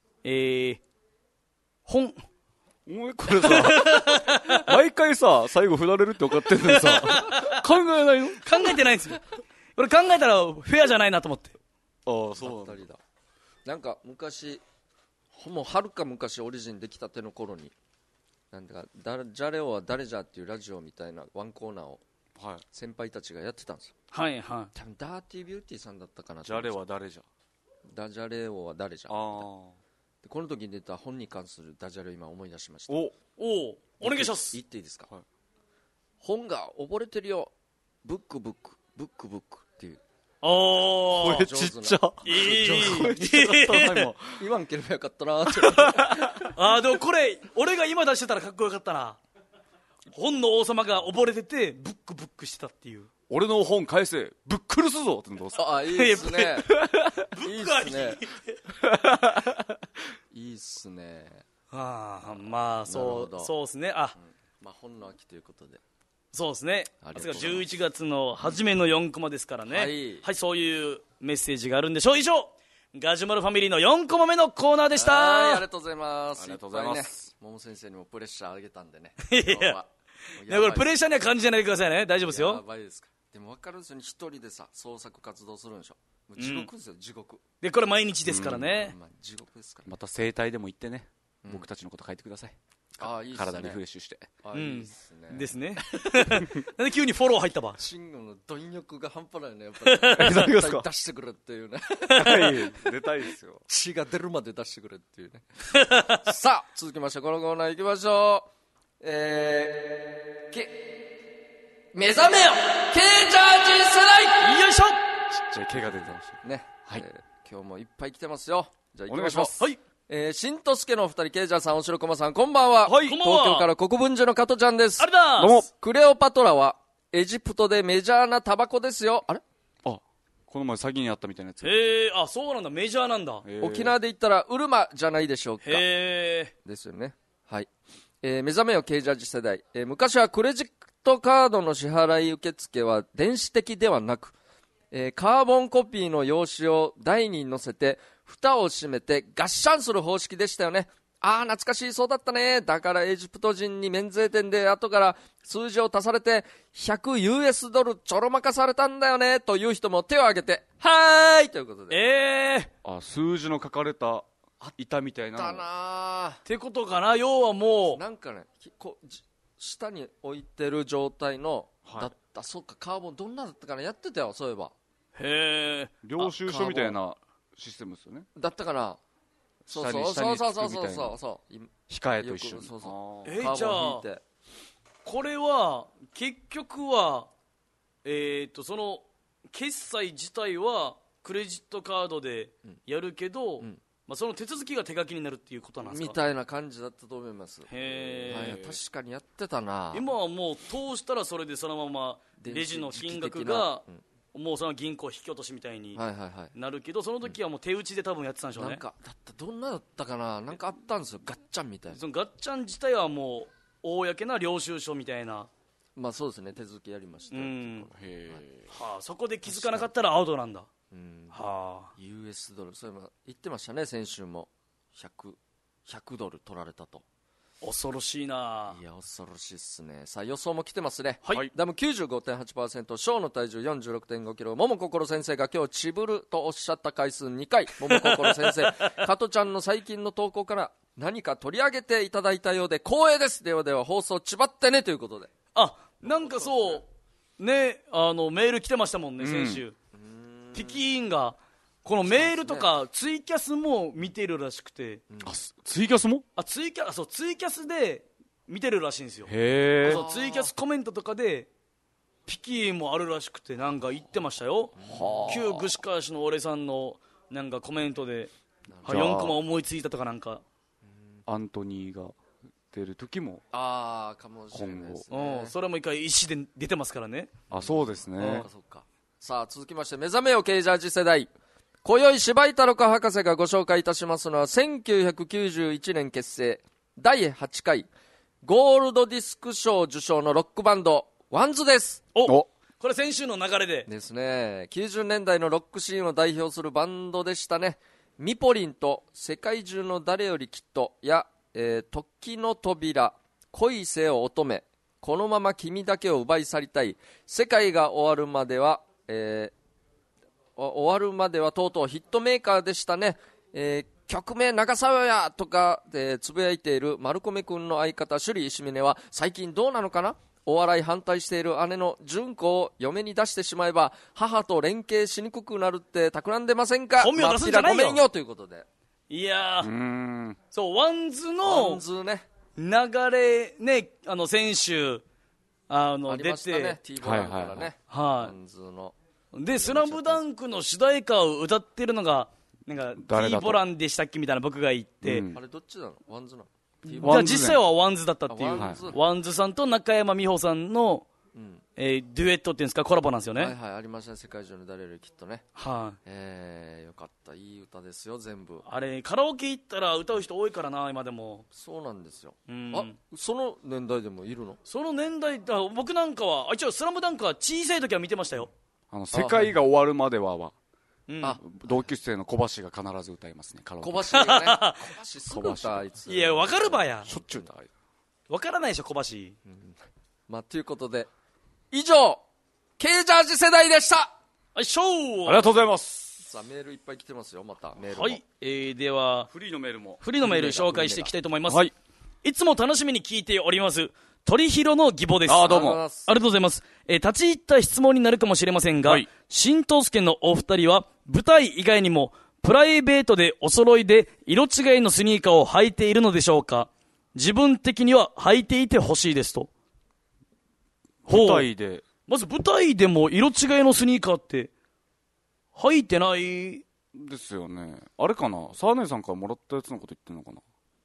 本。 お前これさ毎回さ最後振られるって分かってるのにさ考えないの？ 考えてないんですよ。俺考えたらフェアじゃないなと思って。 そうなんだ。なんか昔もうはるか昔オリジンできたての頃になんだかじゃれおは誰じゃっていうラジオみたいなワンコーナーを先輩たちがやってたんですよ。 はいはい。 多分ダーティービューティーさんだったかな。 じゃれは誰じゃ。 ダジャレ王は誰じゃ。でこの時に出た本に関するダジャレを今思い出しました。 お願いします。 言っていいですか？本が溺れてるよ。ブックっていう。 これちっちゃ。 言わんければよかったなって。 でもこれ俺が今出してたらかっこよかったな。本の王様が溺れててブックしてたっていう。 俺の本返せぶっくるすぞってどうすか？ いいっすね。いいっすね。いいっすね。 まあそうですね。 本の秋ということで。 そうですね。11月の初めの4コマですからね。はい、そういうメッセージがあるんでしょう。以上ガジュマルファミリーの4コマ目のコーナーでした。 ありがとうございます。 ありがとうございます。 桃先生にもプレッシャーあげたんでね。 これプレッシャーには感じじゃないでくださいね。大丈夫ですよ。 やばいですか。でも分かるんですよね。一人でさ創作活動するんでしょ。地獄ですよ、地獄で。これ毎日ですからね。 地獄ですから。 また整体でも行ってね、僕たちのこと書いてください。 いいっすね。 体リフレッシュして。 いいっすね。 ですね。なんで急にフォロー入ったば。 慎吾の貪欲が半端ないね。やっぱり絶対出してくれっていうね。 出たいですよ。 血が出るまで出してくれっていうね。さあ続きましてこのコーナー行きましょう。目覚めよ K ジャージ世代。 よいしょ。 ちっちゃい毛が出てましたね。 はい。 今日もいっぱい来てますよ。じゃあ行きお願いしましょう。 ます。 しんとすけのお二人、ケイジャーさん、おしろこまさん、こんばんは。 はい、こんばんは。 東京から国分寺の加トちゃんです。 あれだ。 どうも。 クレオパトラはエジプトでメジャーなタバコですよ。あれ？ この前詐欺にあったみたいなやつ。 そうなんだ。メジャーなんだ。 沖縄で言ったらウルマじゃないでしょうか。ですよね。はい。目覚めよケイジャージ世代。昔はクレジットカードの支払い受付は電子的ではなく、カーボンコピーの用紙を台に乗せて蓋を閉めてガッシャンする方式でしたよね。懐かしい、そうだったね。だからエジプト人に免税店で後から数字を足されて100US ドルちょろまかされたんだよねという人も手を挙げてはーいということで。 数字の書かれたいたみたいなだなってことかな。要はもうなんかね下に置いてる状態の、 はい、 だったそうかカーボンどんなだったかなやってたよそういえば。 へえ領収書みたいなシステムですよね。 だったかな。そう控えと一緒に。 そうそうじゃあこれは結局はその決済自体はクレジットカードでやるけど、まあ、その手続きが手書きになるっていうことなんですか。 みたいな感じだったと思います。 へえ、確かにやってたな。 今はもう通したらそれでそのままレジの金額がもうその銀行引き落としみたいになるけど、その時はもう手打ちで多分やってたんでしょうね。 なんかだったどんなだったかな。なんかあったんですよガッチャンみたいな。 そのガッチャン自体はもう公な領収書みたいな。 まあそうですね、手続きやりました。 そこで気づかなかったらアウトなんだ。 US ドルそういえば言ってましたね先週も。100ドル取られたと。 恐ろしいな。 いや恐ろしいっすね。さあ予想も来てますね。 はい、 ダム 95.8%、 ショーの体重 46.5 キロ、桃心先生が今日チブルとおっしゃった回数2回、桃心先生加トちゃんの最近の投稿から何か取り上げていただいたようで光栄です。ではでは放送ちばってねということで。 なんかそうね、メール来てましたもんね先週。ティキーンがこのメールとかツイキャスも見てるらしくて。 ツイキャスもツイキャスで見てるらしいんですよ。 へー。 ツイキャスコメントとかでピキーンもあるらしくて、なんか言ってましたよ。旧串川市の俺さんのなんかコメントで4コマ思いついたとかなんか。 アントニーが出る時もかもしれないですね。 それも一回石で出てますからね。 そうですね。 さあ続きまして目覚めよケイジャージ世代、今宵柴井太郎博士がご紹介いたしますのは1991年結成第8回ゴールドディスク賞受賞のロックバンドワンズです。 これ先週の流れでですね。90年代のロックシーンを代表するバンドでしたね。ミポリンと世界中の誰よりきっとや、時の扉、恋せよ乙女、このまま君だけを奪い去りたい、世界が終わるまでは、とうとうヒットメーカーでしたね。曲名長沢やとかでつぶやいている丸米くんの相方首里石峰は最近どうなのかな。お笑い反対している姉の純子を嫁に出してしまえば母と連携しにくくなるって企んでませんか。 本名出すんじゃないよ。 ごめんよということで。 いやそうワンズのね流れね、先週出て、 ね、T ボランからね、ワンズのでスラムダンクの主題歌を歌ってるのがなんか T ボランでしたっけみたいな僕が言って、 あれどっちなの。ワンズなの。 じゃあ実際はワンズだったっていう。ワンズさんと中山美穂さんの、デュエットっていうんですか、コラボなんですよね。 ありましたね。世界中の誰よりきっとね。よかった。いい歌ですよ全部。 あれカラオケ行ったら歌う人多いからな今でも。 そうなんですよ。その年代でもいるの。 その年代だ。僕なんかは一応スラムダンクは小さい時は見てましたよ。 世界が終わるまでは同級生の小橋が必ず歌いますね。カラオケ。 小橋がね。小橋あいつ。 いや分かるばや。 しょっちゅうだ。 分からないでしょ小橋。 ということで以上ケイジャージ世代でした。 ありがとうございます。 さあメールいっぱい来てますよ。またメールも。 はい、ではフリーのメール紹介していきたいと思います。いつも楽しみに聞いております鳥広の義母です。 どうもありがとうございます。立ち入った質問になるかもしれませんが、新東助のお二人は舞台以外にもプライベートでお揃いで色違いのスニーカーを履いているのでしょうか。自分的には履いていてほしいですと。 舞台でまず舞台でも色違いのスニーカーって履いてないですよね。あれかな、サーネさんからもらったやつのこと言ってんのかな。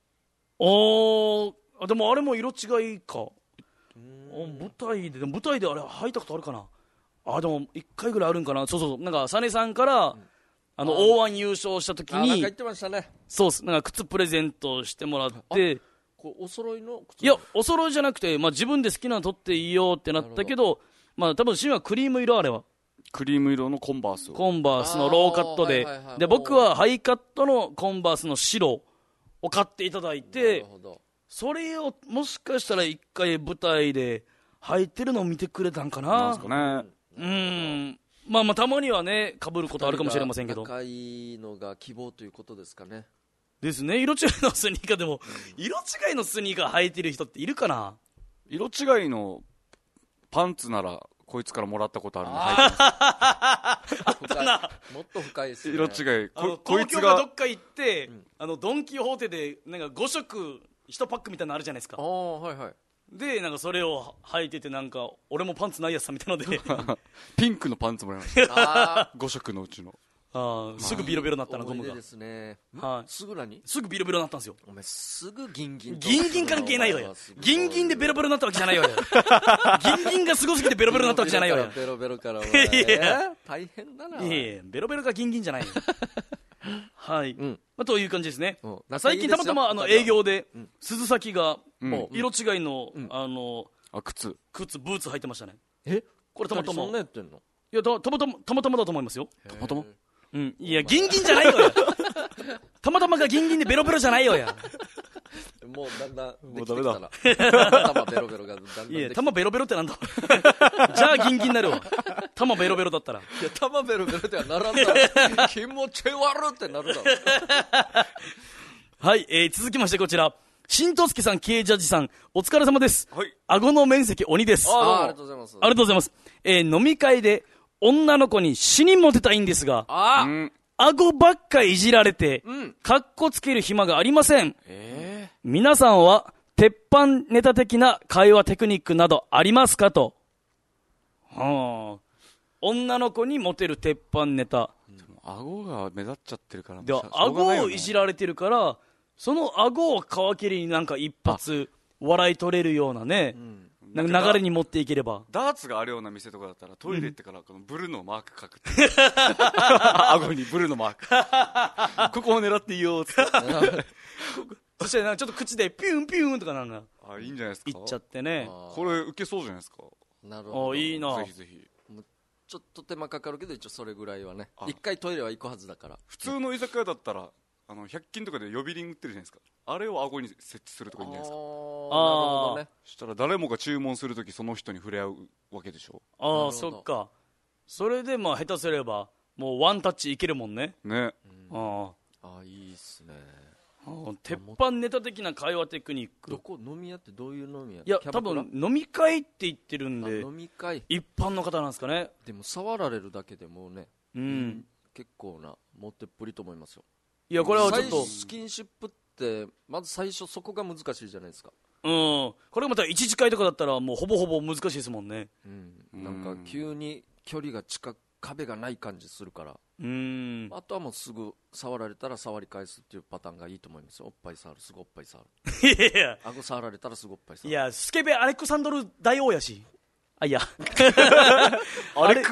でもあれも色違いか。舞台であれ履いたことあるかな。でも1回ぐらいあるんかな。そうなんかサネさんからO1 優勝した時になんか言ってましたね。 そうっす。なんか靴プレゼントしてもらって、 お揃いの靴。 いやお揃いじゃなくて、自分で好きなの取っていいよってなったけど、多分シンはクリーム色。あれはクリーム色のコンバースのローカットで、僕はハイカットのコンバースの白を買っていただいて、それをもしかしたら一回舞台で履いてるのを見てくれたんかな。 なんですかね。たまにはね被ることあるかもしれませんけど、 仲いいのが希望ということですかね。 ですね。色違いのスニーカーでも、色違いのスニーカー履いてる人っているかな。 色違いのパンツならこいつからもらったことあるんで履いてます。もっと深いですね。 色違い。 東京がどっか行って、ドンキホーテでなんか5色1パックみたいなのあるじゃないですか。 はいはい。 でなんかそれを履いてて、なんか俺もパンツないやつさみたいなのでピンクのパンツもらいました5色のうちの。 すぐビロビロになったな、ゴムが。 ですね。すぐ何？ すぐビロビロになったんですよ。 お前すぐギンギン。 ギンギン関係ないよや。ギンギンでベロベロになったわけじゃないよや。ギンギンがすごすぎてベロベロになったわけじゃないよや。 ベロベロから大変だな。 いやベロベロがギンギンじゃないよ。はい。という感じですね。最近たまたま営業で鈴崎が色違いの靴ブーツ履いてましたね。これたまたま。そんなやってんの？ いやたまたまだと思いますよ。 たまたま。 いやギンギンじゃないよや。たまたまがギンギンでベロベロじゃないよや。 もうだんだんもうダメだ。 玉ベロベロがだんだん。 いや玉ベロベロってなんだ。じゃあギンギンになるわ。玉ベロベロだったら。いや玉ベロベロってはならんだろ。気持ち悪ってなるだろ。 はい、続きましてこちら。新藤助さん、Kジャージさん、お疲れ様です。 はい。 顎の面積鬼です。 ありがとうございます。 ありがとうございます。飲み会で女の子に死にモテたいんですが、顎ばっかいじられて、かっこつける暇がありません。皆さんは鉄板ネタ的な会話テクニックなどありますかと。女の子にモテる鉄板ネタ。 顎が目立っちゃってるから。 では顎をいじられてるから、その顎を皮切りになんか一発笑い取れるようなね、なんか流れに持っていければ。 ダーツがあるような店とかだったらトイレ行ってからこのブルのマーク書く顎にブルのマークここを狙っていいよっつってそしてなんかちょっと口でピュンピュンとかなんかいいんじゃないですか。 いっちゃってね。 これ受けそうじゃないですか。 なるほど。 いいな。 ぜひぜひ。 ちょっと手間かかるけど一応それぐらいはね。一回トイレは行くはずだから。 普通の居酒屋だったら100均とかで呼び鈴売ってるじゃないですか。あれを顎に設置するとかいいんじゃないですか。 なるほどね。 そしたら誰もが注文するときその人に触れ合うわけでしょ。 そっか。それで下手すればもうワンタッチいけるもんね。 ね。 いいっすね。 鉄板ネタ的な会話テクニック。 どこ飲み屋ってどういう飲み屋？ いや多分飲み会って言ってるんで。 飲み会。 一般の方なんですかね。 でも触られるだけでもね。結構なモテっぷりと思いますよ。 いやこれはちょっとスキンシップってまず最初そこが難しいじゃないですか。 これまた一次会とかだったらもうほぼほぼ難しいですもんね。 なんか急に距離が壁がない感じするから。あとはもうすぐ触られたら触り返すっていうパターンがいいと思いますよ。おっぱい触る、すぐおっぱい触る。いや顎触られたらすぐおっぱい触る。 いやスケベアレクサンドル大王やし。いやアレ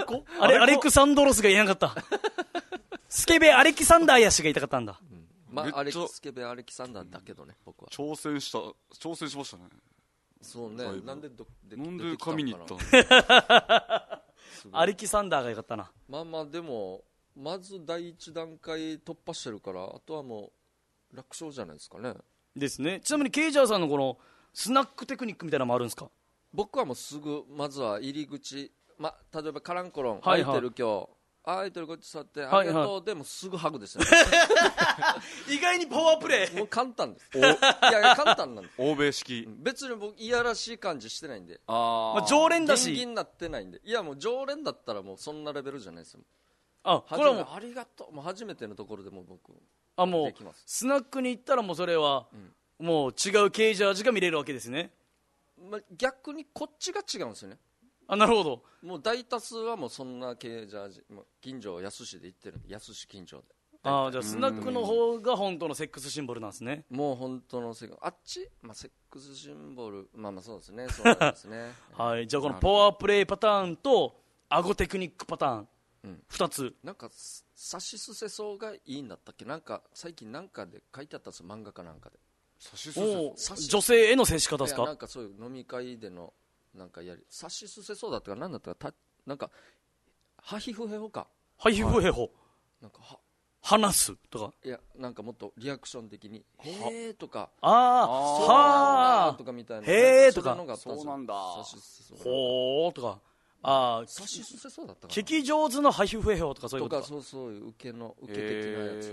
スケベアレキサンダーだけどね、僕は挑戦しましたね。 そうね。なんで神に行ったアレキサンダーがよかったな。 でもまず第一段階突破してるから、あとはもう楽勝じゃないですかね。 ですね。ちなみにケイジャーさんのこのスナックテクニックみたいなのもあるんですか？ 僕はもうすぐまずは入り口、例えばカランコロン、空いてる今日、空いてるこっち座ってありがとう、でもすぐハグですね。 意外にパワープレイ。 もう簡単です。いや簡単なんです。 欧米式。 別に僕いやらしい感じしてないんで。 常連だし。 ギンギンになってないんで。いやもう常連だったらもうそんなレベルじゃないですよ。 これはもうありがとう。もう初めてのところでも僕もうスナックに行ったらもうそれは、もう違うケイジャージが見れるわけですね。 逆にこっちが違うんですよね。 なるほど。 もう大多数はもうそんなケイジャージ、近所安市で行ってるんで、安市近所で。 じゃあスナックの方が本当のセックスシンボルなんですね。 もう本当のセックス、セックスシンボル、そうですね。そうなんですね。 はい。じゃあこのパワープレイパターンと顎テクニックパターン、2つ。 なんかさしすせそうがいいんだったっけ？なんか最近なんかで書いてあったんですよ、漫画かなんかで。 女性への接し方ですか？ なんかそういう飲み会でのなんかさしすせそうだったか何だったか、なんかハヒフヘホか。 ハヒフヘホ。 なんか話すとか。 いやなんかもっとリアクション的にへーとかはーとかみたいな。 へーとか。 そうなんだ。 ほーとか。 さしすせそうだったかな。 聞き上手のハヒフヘホとかそういうことか。 そういう受け的なやつの。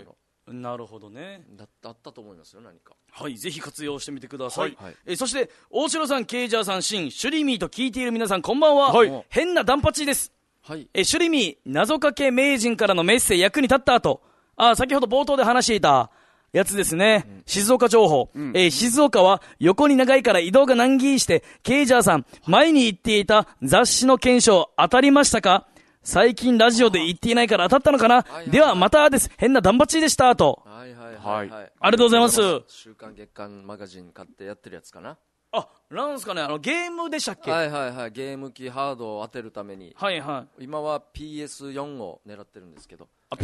なるほどね。 だったと思いますよ、何か。 はい、ぜひ活用してみてください。はい、そして大城さん、ケイジャーさん、シン、シュリミーと聞いている皆さん、こんばんは。はい、変なダンパチです。はい、シュリミー、謎かけ名人からのメッセージ役に立った後、先ほど冒頭で話していたやつですね、静岡情報、静岡は横に長いから移動が難儀して、ケイジャーさん、前に言っていた雑誌の検証当たりましたか？最近ラジオで言っていないから当たったのかな。ではまたです。変なダンバチでしたと。はいはいはいはい、ありがとうございます。 週刊月刊マガジン買ってやってるやつかな。 なんすかね、ゲームでしたっけ？ はいはいはい、ゲーム機ハードを当てるために、はいはい、今は PS4 を狙ってるんですけど。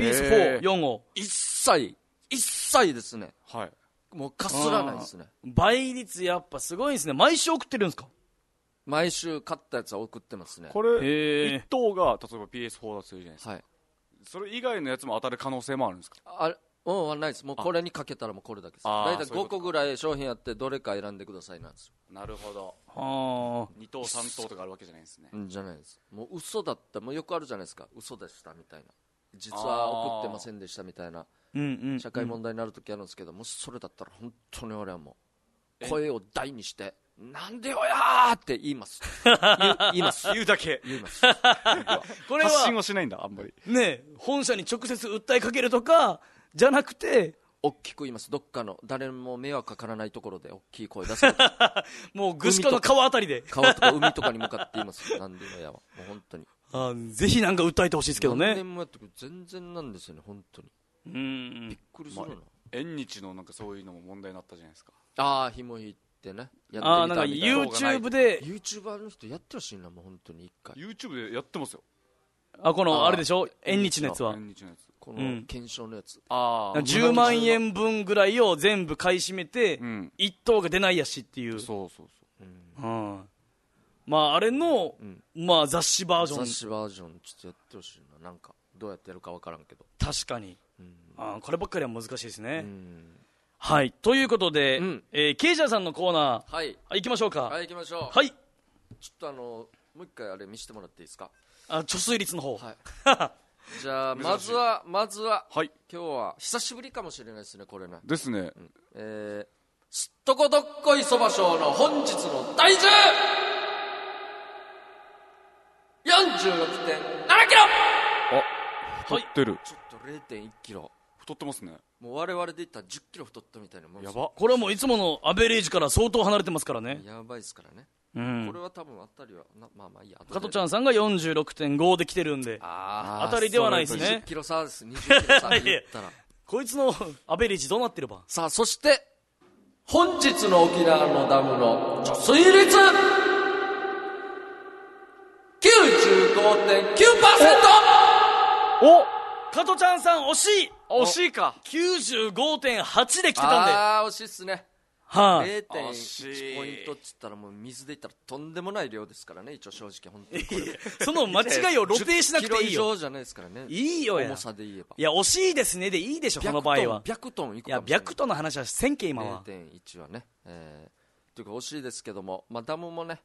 PS4、4を一切ですね。はい。もうかすらないですね。 倍率やっぱすごいですね。毎週送ってるんですか？ 毎週買ったやつは送ってますね。 これ1等が例えば PS4 だとするじゃないですか。はい。それ以外のやつも当たる可能性もあるんですか？ ないです。もうこれにかけたらもうこれだけです。だいたい5個ぐらい商品あってどれか選んでくださいなんですよ。 なるほど。2等3等とかあるわけじゃないですね。 じゃないです。もう嘘だった。もうよくあるじゃないですか。嘘でしたみたいな。実は送ってませんでしたみたいな。社会問題になるときあるんですけど、もしそれだったら本当に俺はもう声を大にして、なんでよやーって言います。言います。 言うだけ。 言います。 これは発信をしないんだ、あんまり。 ね、本社に直接訴えかけるとかじゃなくて、 大きく言います。どっかの誰も迷惑かからないところで大きい声出す。 もうぐしかの川あたりで、 川とか海とかに向かって言います。なんでよやはもう本当に。 ぜひなんか訴えてほしいですけどね。 何年もやってくる全然なんですよね、本当に。びっくりするな。 縁日のなんかそういうのも問題になったじゃないですか。 紐引いてね。 なんか YouTube で YouTuber の人やってほしいな、もう本当に一回。 YouTube でやってますよ。 このあれでしょ、縁日のやつは。 この検証のやつ。 10万円分ぐらいを全部買い占めて、1等が出ないやしっていう。 そうそうそう。 あれの雑誌バージョン。 雑誌バージョンちょっとやってほしいな。なんかどうやってやるかわからんけど。 確かに。こればっかりは難しいですね。はい、ということで、ケイジャーさんのコーナー、行きましょうか。 はい、行きましょう。 はい。 ちょっともう一回あれ見せてもらっていいですか？ 貯水率の方。 はい。じゃあまずは、今日は久しぶりかもしれないですね、これね。 ですね。 すっとこどっこいそば賞の本日の体重 46.7 キロ。 太ってる。 ちょっと 0.1 キロ太ってますね。 もう我々で言ったら10キロ太ったみたいなもん。 やば。これはもういつものアベレージから相当離れてますからね。 やばいですからね。これは多分当たりはまあいいや。 加トちゃんさんが 46.5 で来てるんで、当たりではないですね。 20キロ差です。20キロ差で言ったらこいつのアベレージどうなってれば。 さあ、そして本日の沖縄のダムの貯水率 95.9%。 加トちゃんさん惜しい。 惜しいか。 95.8 で来てたんで。 惜しいっすね。0.1 ポイントっつったらもう水で言ったらとんでもない量ですからね、一応正直本当にこれその間違いを露呈しなくていいよ。10キロ以上じゃないですからね。 いいよや。 重さで言えば。 いや惜しいですねでいいでしょ、この場合は。 100トンいくかもしれない。 いや100トンの話はせんけ今は。 0.1 はね、というか惜しいですけども、ダムもね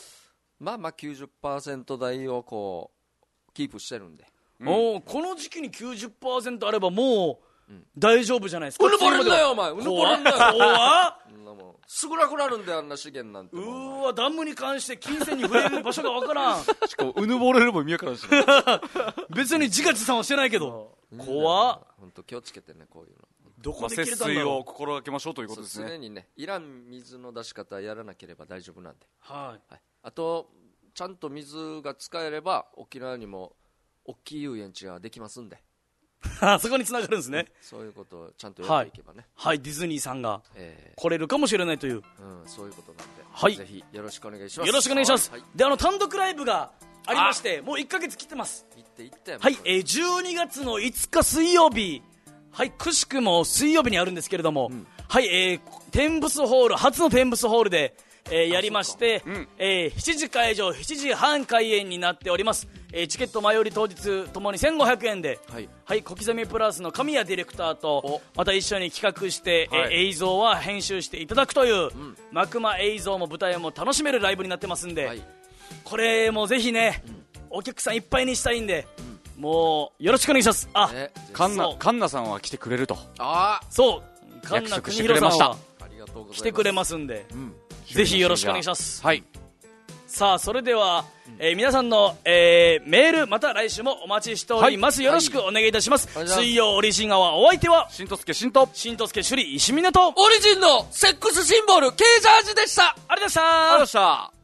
90% 台をこうキープしてるんで、 この時期に 90% あればもう大丈夫じゃないですか。 うぬぼれんなよお前。うぬぼれんなよ。 怖っ。 すぐなくなるんだよ、あんな資源なんて。 ダムに関して金銭に触れる場所がわからん。 しかもうぬぼれるも意味わからんし、 別に自画自賛はしてないけど怖っ。 本当気をつけてね、こういうの。 どこで切れたんだろう。 節水を心がけましょうということですね。 常にね、いらん水の出し方やらなければ大丈夫なんで。 はい。 あとちゃんと水が使えれば沖縄にも大きい遊園地ができますんで。 そこに繋がるんですね。 そういうことをちゃんとやっていけばね。 はい、ディズニーさんが来れるかもしれないという、 そういうことなんで、 はい、 ぜひよろしくお願いします。 よろしくお願いします。で、単独ライブがありまして、もう1ヶ月切ってます。 行ってはい、12月の5日水曜日、はい、くしくも水曜日にあるんですけれども、はい、天ブスホール、初の天ブスホールでやりまして、7時会場7時半開演になっております。チケット前売り当日ともに1500円で、はい、小刻みプラスの神谷ディレクターとまた一緒に企画して、映像は編集していただくという、幕間映像も舞台も楽しめるライブになってますんで、これもぜひね、お客さんいっぱいにしたいんで、 もうよろしくお願いします。 カンナさんは来てくれると。 そうカンナ国広さんは来てくれますんで、ぜひよろしくお願いします。 はい。 さあそれでは、皆さんの、メールまた来週もお待ちしております。よろしくお願いいたします。水曜オリジンアワー、お相手はしんとすけしんとしんとすけしゅり石峰とオリジンのセックスシンボル K ジャージでした。 ありがとうございました。 ありがとうございました。